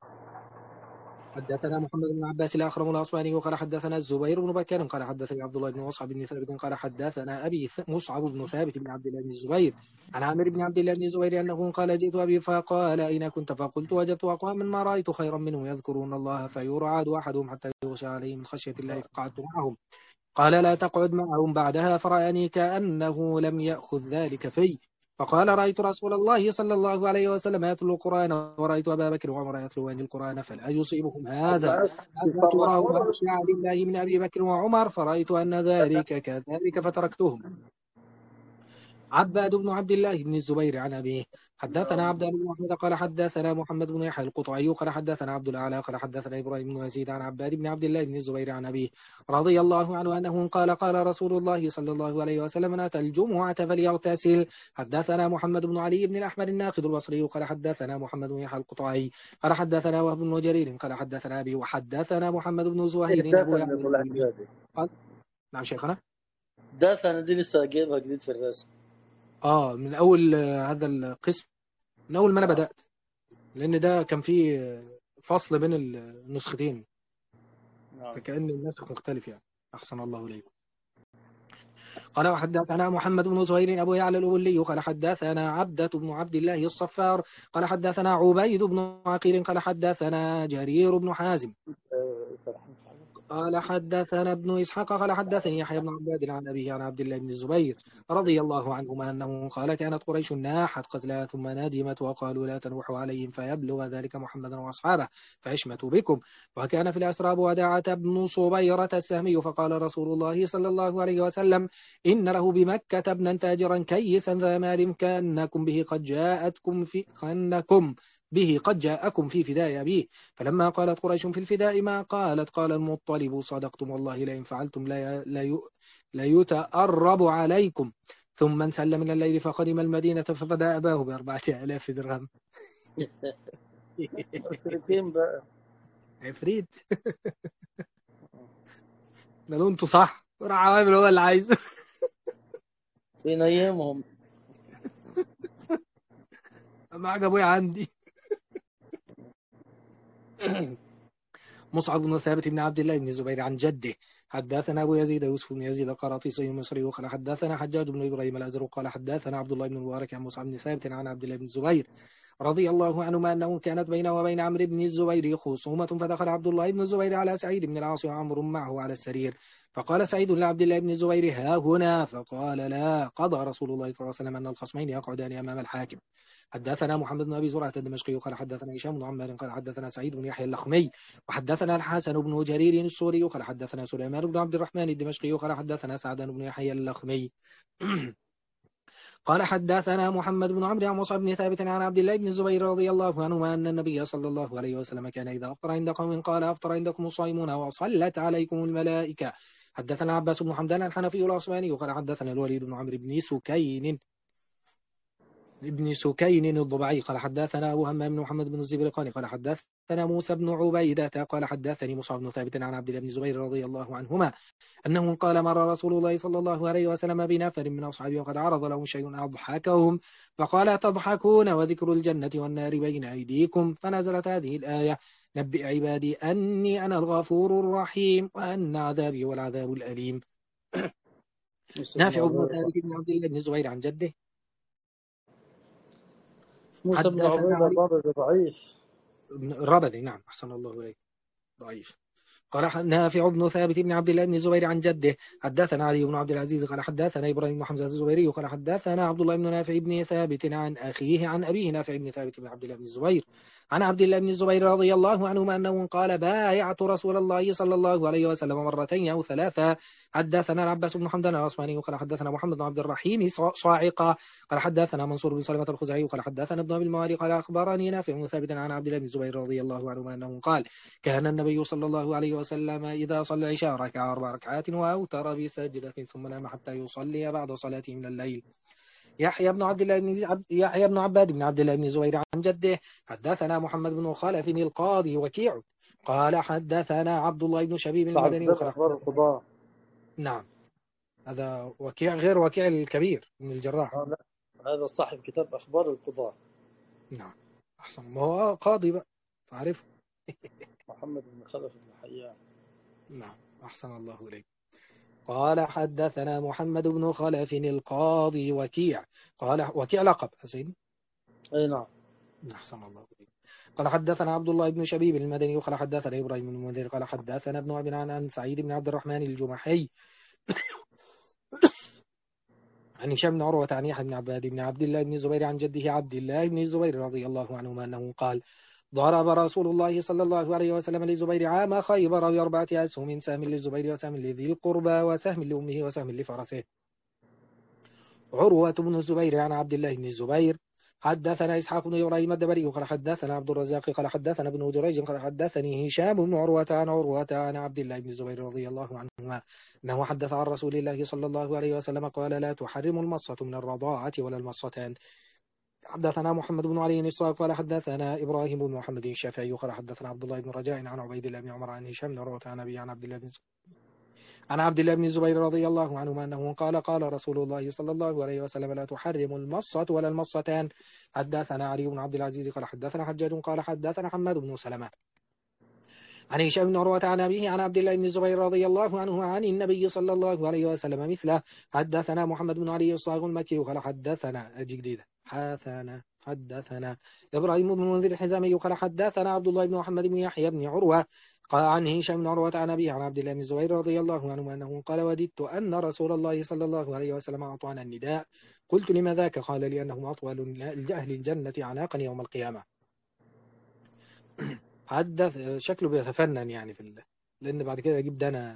حدثنا محمد بن عباس الأخرم الأصبهاني وقال حدثنا الزبير بن بكر قال حدثني عبد الله بن مصعب بن ثابت قال حدثنا أبي مصعب بن ثابت بن عبد الله بن الزبير عن عامر بن عبد الله بن الزبير أنه قال جئت أبي فقال أين كنت فقلت وجدت أقواما ما رأيت خيرا منهم يذكرون الله فيرعد أحدهم حتى يغشى عليه من خشية الله فقعدت معهم. قال لا تقعد معهم بعدها فرأني كأنه لم يأخذ ذلك في فقال رأيت رسول الله صلى الله عليه وسلم يتلو القرآن ورأيت أبا بكر وعمر يتلوان القرآن فلا يصيبهم هذا أفتراه أخشى لله من أبي بكر وعمر فرأيت أن ذلك كذلك فتركتهم. عباد بن عبد الله بن الزبير عن أبيه حدثنا عبد بن محمد قال حدثنا محمد بن يحيى القطعي قال حدثنا عبد الأعلى قال حدثنا إبراهيم بن يزيد عن عباد بن عبد الله بن الزبير عن أبيه رضي الله عنه أنه قال قال رسول الله صلى الله عليه وسلم أتى الجمعة فليغتسل. حدثنا محمد بن علي بن الأحمر الناقد البصري قال حدثنا محمد بن يحيى القطعي قال حدثنا وهب بن جرير قال حدثنا أبي وحدثنا محمد بن زهير أبو قال نعم شيخنا ده أنا دي لسه جايبها جديد في الرسم. من أول هذا القسم من أول ما أنا بدأت لأن ده كان فيه فصل بين النسختين فكأن النسخ مختلف يعني. أحسن الله إليكم. قال وحدثنا محمد بن زهير أبو يعلى الأبلي قال حدثنا عبدة بن عبد الله الصفار قال حدثنا عبيد بن عقيل قال حدثنا جرير بن حازم قال حدثنا ابن إسحاق قال حدثني يحيى بن عباد عن أبيه عن عبد الله بن الزبير رضي الله عنهما أنه قال كانت قريش ناحت قتلى ثم ندمت وقالوا لا تنوحوا عليهم فيبلغ ذلك محمدا وأصحابه فعشمة بكم. وكان في الأسراب وداعة بن صبيرة السهمي فقال رسول الله صلى الله عليه وسلم إن له بمكة ابنا تاجرا كيسا ذا مال كأنكم قد جاءكم في فداء أبيه. فلما قالت قريش في الفداء ما قالت قال المطلب صدقتم والله لئن فعلتم لا يتأرب عليكم. ثم انسل من الليل فقدم المدينة ففدى أباه ب4,000 درهم. مشركين بقى. عفريت. قالوا انتوا صح راح عامل هو اللي عايزه. بينيمهم. ما عجبوي عندي. مصعب بن ثابت بن عبد الله بن الزبير عن جده حدثنا أبو يزيد يوسف بن يزيد القراطيسي المصري وقال حدثنا حجاج بن إبراهيم الأزرق قال حدثنا عبد الله بن المبارك عن مصعب بن ثابت عن عبد الله بن الزبير رضي الله عنهما أنه كانت بينه وبين عمرو بن الزبير خصومة فدخل عبد الله بن الزبير على سعيد بن العاص وعمرو معه على السرير فقال سعيد لعبد الله بن الزبير ها هنا فقال لا قضى رسول الله صلى الله عليه وسلم أن الخصمين يقعدان أمام الحاكم. حدثنا محمد بن أبي زرعة الدمشقي قال حدثنا هشام بن عمار قال حدثنا سعيد بن يحيى اللخمي وحدثنا الحسن بن جرير السوري قال حدثنا سليمان بن عبد الرحمن الدمشقي قال حدثنا سعد بن يحيى اللخمي قال حدثنا محمد بن عمرو عن مصعب بن ثابت عن عبد الله بن الزبير رضي الله عنهما أن النبي صلى الله عليه وسلم كان إذا أفطر عند قوم قال أفطر عندكم الصائمون وصلت عليكم الملائكة. حدثنا عباس بن حمدان الحنفي العثماني وقال حدثنا الوليد بن عمرو بن سكين الضبعي قال حدثنا أبو همام بن محمد بن الزبرقاني قال حدثنا موسى بن عبيدة قال حدثني مصعب بن ثابت عن عبد الله بن الزبير رضي الله عنهما أنه قال مر رسول الله صلى الله عليه وسلم بنفر من أصحابه وقد عرض لهم شيء أضحكهم فقال تضحكون وذكر الجنة والنار بين أيديكم فنزلت هذه الآية نبئ عبادي أني أنا الغفور الرحيم وأن عذابي والعذاب الأليم. نافع بن ثابت بن عبد الله بن الزبير عن جده موسى بن عبيدة الرابع ضعيف. الربذي نعم أحسن الله إليك ضعيف. قال نافع بن ثابت بن عبد الله بن الزبير عن جده حدثنا علي بن عبد العزيز قال حدثنا إبراهيم بن حمزة الزبيري قال حدثنا عبد الله بن نافع بن ثابت عن أخيه عن أبيه نافع بن ثابت بن عبد الله بن الزبير عن عبد الله بن الزبير رضي الله عنهما أنه قال بايعت رسول الله صلى الله عليه وسلم مرتين أو ثلاثة. حدثنا العباس بن حمدان العثماني قال حدثنا محمد بن عبد الرحيم صاعقة قال حدثنا منصور بن سلمة الخزاعي قال حدثنا ابن أبي الموالي قال أخبرني نافع بن ثابت عن عبد الله بن الزبير رضي الله عنهما أنه قال كان النبي صلى الله عليه وسلم إذا صلى العشاء ركع 4 ركعات وأوتر بسجدة ثم نام حتى يصلي بعد صلاته من الليل. يحيى بن عباد بن عبد الله بن الزبير عن جده حدثنا محمد بن خلف القاضي وكيع قال حدثنا عبد الله بن شبيب المدني أخبار القضاء. نعم هذا وكيع غير وكيع الكبير من الجراح. لا هذا صاحب كتاب أخبار القضاء. نعم أحسن ما هو قاضي بقى تعرف. محمد بن خلف بن حيان. نعم أحسن الله إليك. قال حدثنا محمد بن خلف القاضي وكيع قال وكيع لقب حسين. أي نعم. أحسن الله إليك. قال حدثنا عبد الله بن شبيب المدني قال حدثنا إبراهيم بن المنذر قال حدثنا ابن أبي عن سعيد بن عبد الرحمن الجمحي عن هشام بن عروة عن يحيى بن عباد بن عبد الله بن الزبير عن جده عبد الله بن الزبير رضي الله عنهما أنه قال ضرب رسول الله صلى الله عليه وسلم للزبير عام خيبر ب4 أسهم سهم للزبير وسهم لذي القربى وسهم لأمه وسهم لفرسه. عروة بن الزبير عن عبد الله بن الزبير حدثنا إسحاق بن إبراهيم الدبري قال حدثنا عبد الرزاق قال حدثنا ابن جريج قال حدثني هشام بن عروة عن عبد الله بن الزبير رضي الله عنهما أنه حدث عن رسول الله صلى الله عليه وسلم قال لا تحرم المصة من الرضاعة ولا المصتان. حدثنا محمد بن علي الصاغ قال حدثنا إبراهيم بن محمد الشافعي قال حدثنا عبد الله بن رجاء عن عبيد الله بن عمر عن هشام بن عروة عن أبي عن عبد الله بن الزبير رضي الله عنهما أنه قال قال رسول الله صلى الله عليه وسلم لا تحرم المصة ولا المصتان. حدثنا علي بن عبد العزيز قال حدثنا حجاج قال حدثنا حماد بن سلمة عن هشام بن عروة عن أبيه عن عبد الله بن الزبير رضي الله عنه عن النبي صلى الله عليه وسلم مثله. حدثنا محمد بن علي الصاغ المكي قال حدثنا جديدة حدثنا إبراهيم بن منذر الحزامي قال حدثنا عبد الله بن محمد بن يحيى بن عروة قال عن هشام بن عروة عن أبيه عن عبد الله بن الزبير رضي الله عنه أنه قال وددت أن رسول الله صلى الله عليه وسلم أعطانا النداء. قلت لما ذاك؟ قال لأنهم أطول أهل الجنة عناقا يوم القيامة. حدث شكله بيتفنن يعني لأن بعد كده يجيب دنا.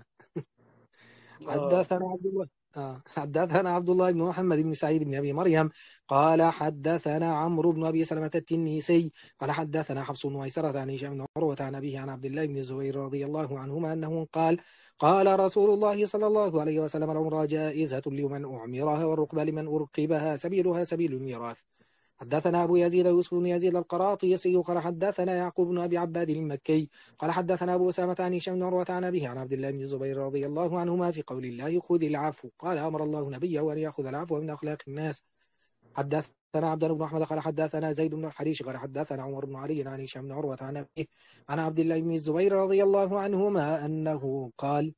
حدثنا عبد الله حدثنا عبد الله بن محمد بن سعيد بن أبي مريم قال حدثنا عمرو بن أبي سلمة التنيسي قال حدثنا حفص بن ميسرة عن هشام بن عروة عن أبيه عن عبد الله بن الزبير رضي الله عنهما أنه قال قال رسول الله صلى الله عليه وسلم العمرة جائزة لمن أعمرها والركبة لمن أرقبها سبيلها سبيل الميراث. حدثنا أبو يزيد يوسف بن يزيد القراطيسي قال حدثنا يعقوب بن أبي عباد المكي قال حدثنا أبو أسامة عن هشام بن عروة عن أبيه عن عبد الله بن الزبير رضي الله عنهما في قول الله خذ العفو. قال أمر الله نبيه أن يأخذ العفو من أخلاق الناس. حدثنا عبد بن أحمد قال حدثنا زيد بن الحريش قال حدثنا عمر بن علي عن هشام بن عروة عن أبيه عن عبد الله بن الزبير رضي الله عنهما أنه قال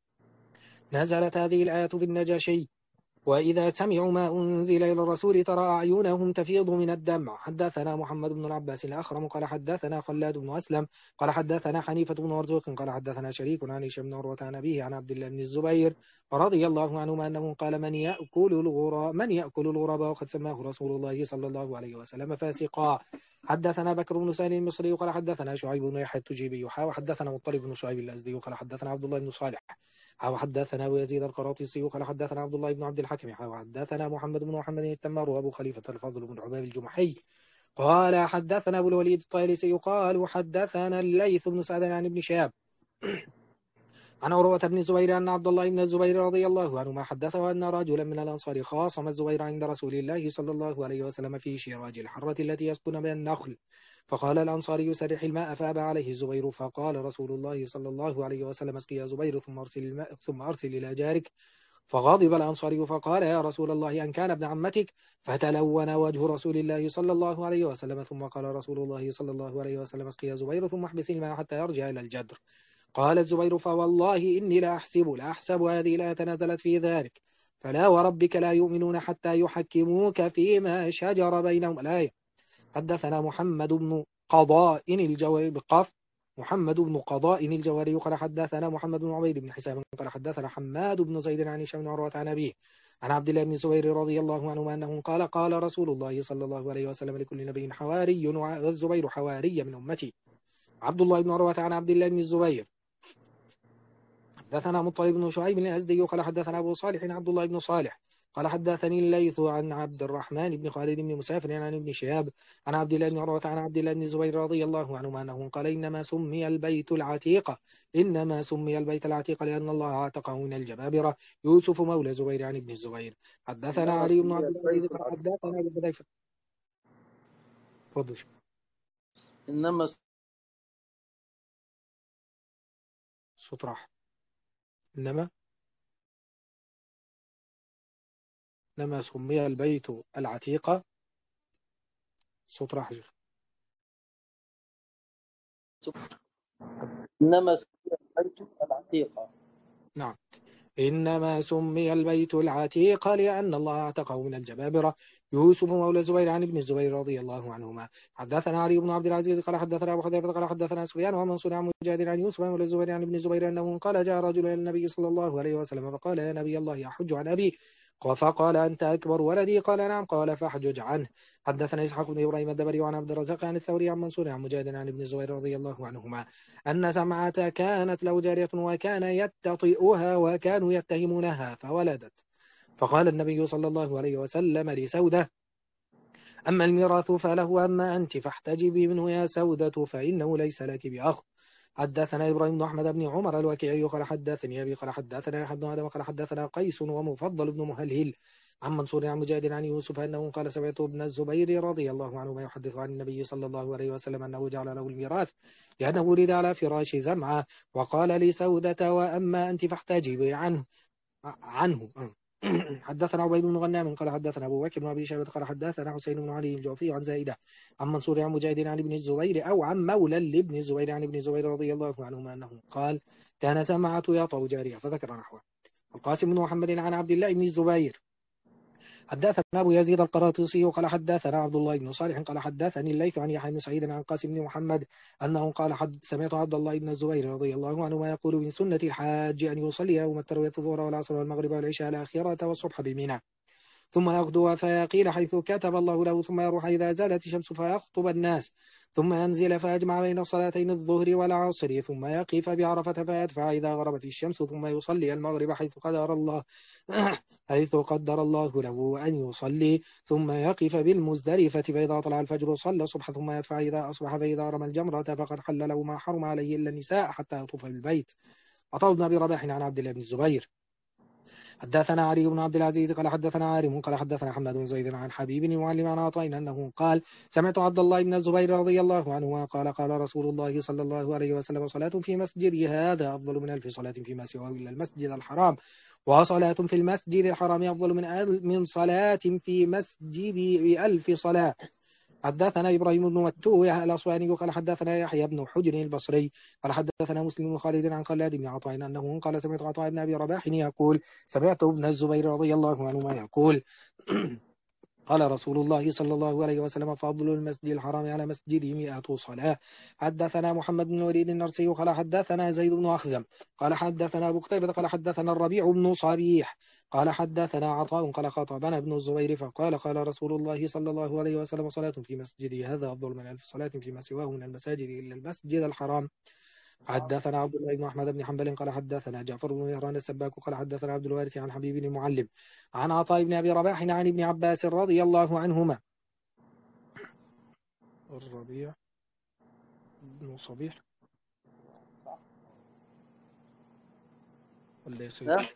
نزلت هذه الآية في النجاشي وإذا سمعوا ما أنزل إلى الرسول ترى أعينهم تفيض من الدمع. حدثنا محمد بن العباس الأخرم قال حدثنا خلاد بن أسلم قال حدثنا حنيفة بن مرزوق قال حدثنا شريك عن هشام بن عروة عن أبيه عن عبد الله بن الزبير رضي الله عنهما أنه قال من يأكل الغراب وقد سماه رسول الله صلى الله عليه وسلم فاسقا. حدثنا بكر بن سالم المصري قال حدثنا شعيب بن يحيى التجيبي وحدثنا مطلب بن شعيب الأزدي قال حدثنا عبد الله بن صالح وحدثنا أبو يزيد القراطيسي قال حدثنا عبد الله بن عبد الحكم وحدثنا محمد بن محمد التمار وأبو خليفة الفضل بن عباب الجمحي قال حدثنا أبو الوليد الطيالسي قال وحدثنا الليث بن سعد عن ابن شهاب عن عروة بن الزبير أن عبد الله بن الزبير رضي الله عنه ما حدثه أن رجلا من الأنصار خاصم الزبير عند رسول الله صلى الله عليه وسلم في شراج الحرة التي يسكن بها النخل. فقال الأنصاري سرح الماء فأبى عليه الزبير. فقال رسول الله صلى الله عليه وسلم اسقي يا زبير ثم أرسل إلى جارك. فغضب الأنصاري فقال يا رسول الله أن كان ابن عمتك. فتلون وجه رسول الله صلى الله عليه وسلم ثم قال رسول الله صلى الله عليه وسلم اسقي يا زبير ثم احبس الماء حتى يرجع إلى الجدر. قال الزبير فوالله إني لأحسب هذه لا نزلت في ذلك فلا وربك لا يؤمنون حتى يحكموك فيما شجر بينهم الآية. حدثنا محمد بن قضاء الجواري بقاف محمد بن قضاء الجواري قال حدثنا محمد بن عبيد بن حسام قال حدثنا حماد بن زيد عن هشام بن عروة عن أبيه عن عبد الله بن الزبير رضي الله عنه أنه قال رسول الله صلى الله عليه وسلم لكل نبي حواري والزبير حواري من أمتي. عبد الله بن عروة عن عبد الله بن الزبير. حدثنا مطلب بن شعيب الأزدي قال حدثنا أبو صالح عبد الله بن صالح قال حدثني الليث عن عبد الرحمن بن خالد بن مسافر عن ابن شهاب عن عبد الله بن عروة عن عبد الله بن الزبير رضي الله عنهما أنه قال إنما سمي البيت العتيق لأن الله اعتقه من الجبابرة يوسف مولى زبير عن ابن الزبير. حدثنا علي بن عبد العزيز قال حدثنا أبو حذيفة تفضل. إنما صوت راح. إنما سمي البيت العتيق. صوت راح. إنما سمي البيت العتيق. نعم إنما سمي البيت العتيق لأن الله اعتقه من الجبابرة يوسف مولى الزبير عن ابن الزبير رضي الله عنهما. حدثنا علي بن عبد العزيز قال حدثنا أبو حذيفة قال حدثنا سفيان ومنصور عن مجاهد عن يوسف مولى الزبير عن ابن الزبير أنه قال جاء رجل إلى النبي صلى الله عليه وسلم فقال يا نبي الله يحج عن أبي فقال أنت أكبر ولدي قال نعم قال فاحجج عنه. حدثنا إسحاق بن إبراهيم الدبري وعن عبد الرزاق عن الثوري عن منصور عن مجاهد عن ابن الزبير رضي الله عنهما أن سمعة كانت له جارية وكان يتطئها وكانوا يتهمونها فولدت. فقال النبي صلى الله عليه وسلم لسودة أما الميراث فله أما أنت فاحتجبي منه يا سودة فإنه ليس لك بأخ. حدثنا إبراهيم بن أحمد بن عمر الوكيعي قال حدثني أبي قال حدثنا يحيى بن آدم قال حدثنا قيس ومفضل بن مهلهل عن منصور عن مجاهد عن يوسف أنه قال سمعت ابن الزبير رضي الله عنه ما يحدث عن النبي صلى الله عليه وسلم أنه جعل له الميراث لأنه ولد على فراش زمعة وقال لسودة وأما أنت فاحتجبي عنه حدثنا عبيد بن غنام قال حدثنا أبو بكر بن أبي شيبة قال حدثنا حسين بن علي الجعفي عن زائدة عن منصور عن مجاهد عن ابن الزبير أو عن مولى لابن الزبير عن ابن الزبير رضي الله عنهما أنه قال كان سمعة يطأ جارية فذكر نحوه. القاسم بن محمد عن عبد الله بن الزبير حدثنا أبو يزيد القراطيسي قال حدثنا عبد الله بن صالح قال حدثني الليث عن يحيى بن سعيد عن قاسم بن محمد أنه قال سمعت عبد الله بن الزبير رضي الله عنهما يقول من سنة الحاج أن يصلي يوم التروية الظهر والعصر والمغرب والعشاء الآخرة والصبح بمنى ثم يغدو فيقيل حيث كتب الله له ثم يروح إذا زالت الشمس فيخطب الناس ثم ينزل فيجمع بين الصلاتين الظهر والعصر ثم يقف بعرفة فيدفع إذا غربت الشمس ثم يصلي المغرب حيث قدر الله له أن يصلي ثم يقف بالمزدلفة فإذا طلع الفجر صلى الصبح ثم يدفع إذا أصبح فإذا رمى الجمرة فقد حل له ما حرم عليه إلا النساء حتى يطوف بالبيت. عطاء بن أبي رباح عن عبد الله بن الزبير حدثنا علي بن عبد العزيز قال حدثنا عارم قال حدثنا حماد بن زيد عن حبيب بن معلم عن عطاء أنه قال سمعت عبد الله بن الزبير رضي الله عنه قال قال رسول الله صلى الله عليه وسلم صلاة في مسجدي هذا أفضل من 1000 صلاة فيما سواه إلا المسجد الحرام وصلاة في المسجد الحرام أفضل من صلاة في مسجدي 1000 صلاة. حدثنا إبراهيم بن متوه الأصفهاني قال حدثنا يحيى بن حجر البصري قال حدثنا مسلم بن خالد عن خلاد بن عطاء أنه قال سمعت عطاء بن أبي رباح يقول سمعت ابن الزبير رضي الله عنهما يقول قال رسول الله صلى الله عليه وسلم فضل المسجد الحرام على مسجده 100 صلاة. حدثنا محمد بن وليد النرسي قال حدثنا زيد بن أخزم قال حدثنا أبو قتيبة قال حدثنا الربيع بن صبيح قال حدثنا عطاء قال خاطبنا ابن الزبير فقال قال رسول الله صلى الله عليه وسلم صلاة في مسجدي هذا أفضل من 1000 صلاة فيما سواه من المساجد إلا المسجد الحرام. حدثنا عبد الله بن أحمد بن حنبل قال حدثنا جعفر بن مهران السباك قال حدثنا عبد الوارث عن حبيب بن معلم عن عطاء بن أبي رباح عن ابن عباس رضي الله عنهما. الربيع بن صبيح ولا يصير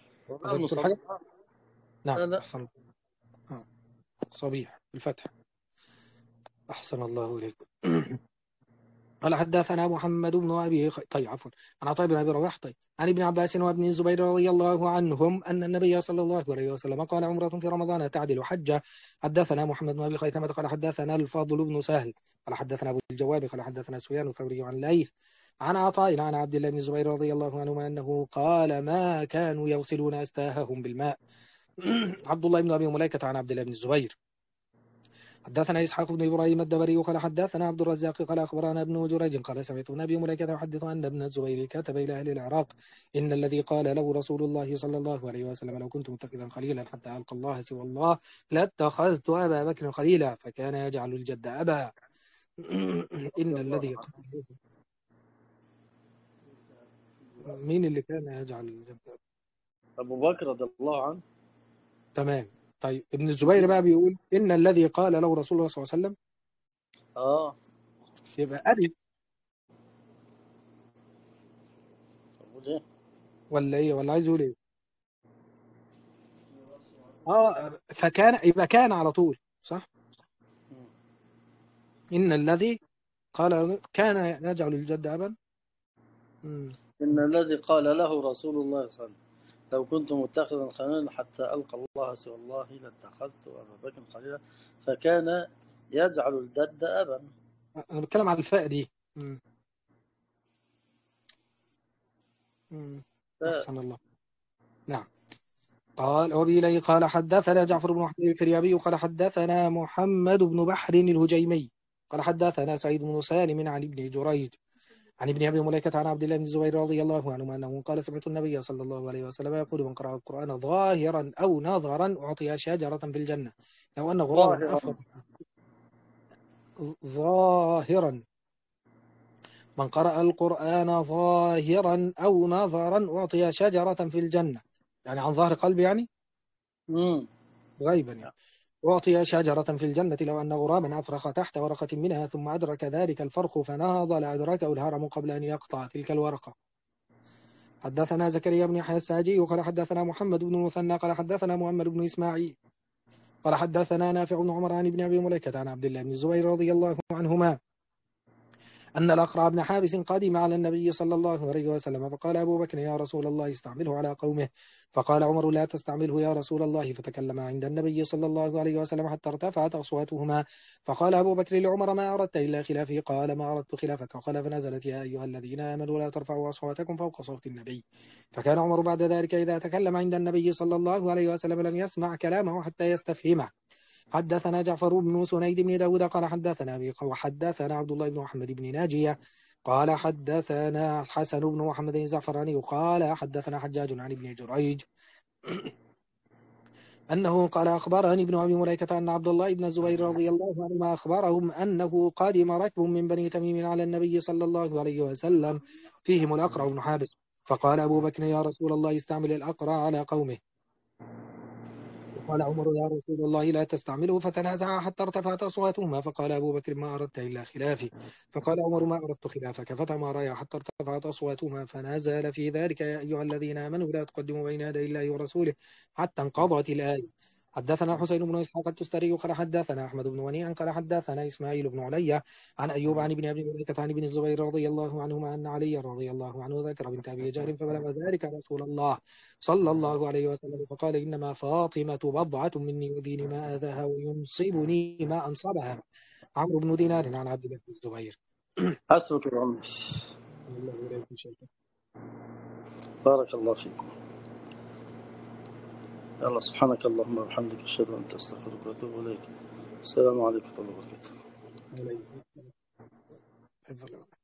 نعم أحسن صبيح بالفتح أحسن الله إليكم. قال حدثنا محمد بن أبي عفوا عن عطاء بن أبي رباح عن ابن عباس وابن الزبير رضي الله عنهم أن النبي صلى الله عليه وسلم قال عمرة في رمضان تعدل حجة. حدثنا محمد بن أبي خيثمة قال حدثنا الفضل بن سهل قال حدثنا أبو الجواب قال حدثنا سفيان الثوري عن ليث عن عطاء عن عبد الله بن الزبير رضي الله عنهما أنه قال ما كانوا يغسلون أستاههم بالماء. عبد الله بن أبي مليكة عن عبد الله بن الزبير. حدثنا إسحاق بن إبراهيم الدبري قال حدثنا عبد الرزاق قال أخبرنا ابن جريج قال سمعت النبي ملائكة يحدث أن ابن الزبير كتب إلى أهل العراق إن الذي قال له رسول الله صلى الله عليه وسلم لو كنت متخذا خليلا حتى ألقى الله سوى الله لاتخذت أبا بكر خليلا فكان يجعل الجد أبا. إن الذي مين اللي كان يجعل الجد أبو بكر رضي الله عنه. تمام. طيب ابن الزبير بقى بيقول إن الذي قال له رسول الله صلى الله عليه وسلم يبقى أبي ولا إيه ولا عايز يقول إيه فكان يبقى كان على طول صح. إن الذي قال كان يجعل الجد أبا. إن الذي قال له رسول الله صلى الله عليه وسلم لو كنت متخذا خليلا حتى ألقى الله سوى الله لاتخذت أبا بكر خليلا فكان يجعل الجد أبا. أنا بتكلم عن الفاء دي. أحسن الله. نعم. قال وبإليه قال حدثنا جعفر بن محمد الكريابي قال حدثنا محمد بن بحر الهجيمي قال حدثنا سعيد بن سالم عن ابن جريج عن ابن أبي مليكة عن عبد الله بن الزبير رضي الله عنه أنه قال سمعت النبي صلى الله عليه وسلم يقول من قرأ القرآن ظاهرا أو ناظرا أعطي شجرة في الجنة لو أن غرابا أفرد ظاهرا من قرأ القرآن ظاهرا أو ناظرا أعطي شجرة في الجنة يعني عن ظهر قلب يعني غيبا يعني أعطي شجرة في الجنة لو أن غرابا أفرخ تحت ورقة منها ثم أدرك ذلك الفرخ فنهض لأدركه الهرم قبل أن يقطع تلك الورقة. حدثنا زكريا بن يحيى الساجي وقال حدثنا محمد بن المثنى قال حدثنا محمد بن إسماعيل قال حدثنا نافع بن عمر عن ابن أبي مليكة عن عبد الله بن الزبير رضي الله عنهما أن الأقرع بن حابس قدم على النبي صلى الله عليه وسلم فقال أبو بكر يا رسول الله استعمله على قومه. فقال عمر لا تستعمله يا رسول الله. فتكلم عند النبي صلى الله عليه وسلم حتى ارتفعت أصواتهما. فقال أبو بكر لعمر ما أردت إلا خلافي؟ قال ما أردت خلافك. قال فنزلت يا أيها الذين آمنوا لا ترفعوا أصواتكم فوق صوت النبي. فكان عمر بعد ذلك إذا تكلم عند النبي صلى الله عليه وسلم لم يسمع كلامه حتى يستفهمه. حدثنا جعفر بن سنيد بن داود قال حدثنا أبي وحدثنا عبد الله بن محمد بن ناجية قال حدثنا حسن بن محمد الزعفراني قال حدثنا حجاج عن ابن جريج أنه قال أخبرني ابن أبي مليكة أن عبد الله بن الزبير رضي الله عنهما أخبرهم أنه قادم ركب من بني تميم على النبي صلى الله عليه وسلم فيهم الأقرع بن حابس. فقال أبو بكر يا رسول الله استعمل الأقرع على قومه. وقال عمر يا رسول الله لا تستعمله. فتنازعا حتى ارتفعت أصواتهما. فقال أبو بكر ما أردت إلا خلافي. فقال عمر ما أردت خلافك. فتماريا حتى ارتفعت أصواتهما. فنزل في ذلك يا أيها الذين آمنوا لا تقدموا بين يدي الله ورسوله حتى انقضت الآية. حدثنا حسين بن إسحاق التستري قال حدثنا أحمد بن ونيع قال حدثنا إسماعيل بن علي عن أيوب عن ابن أبي مليكة عن ابن الزبير رضي الله عنهما أن علي رضي الله عنه ذكر بنت أبي جهل فبلغ ذلك رسول الله صلى الله عليه وسلم فقال إنما فاطمة بضعة مني يؤذيني ما آذاها وينصبني ما أنصبها. عمرو بن دينار عن عبد الله بن الزبير. حسبك يا عمي. الله إليكم شيخ. بارك الله فيكم. يلا سبحانك اللهم وبحمدك أشهد أن لا إله إلا أنت أستغفرك وأتوب إليك. السلام عليكم ورحمة الله وبركاته. عليكم السلام.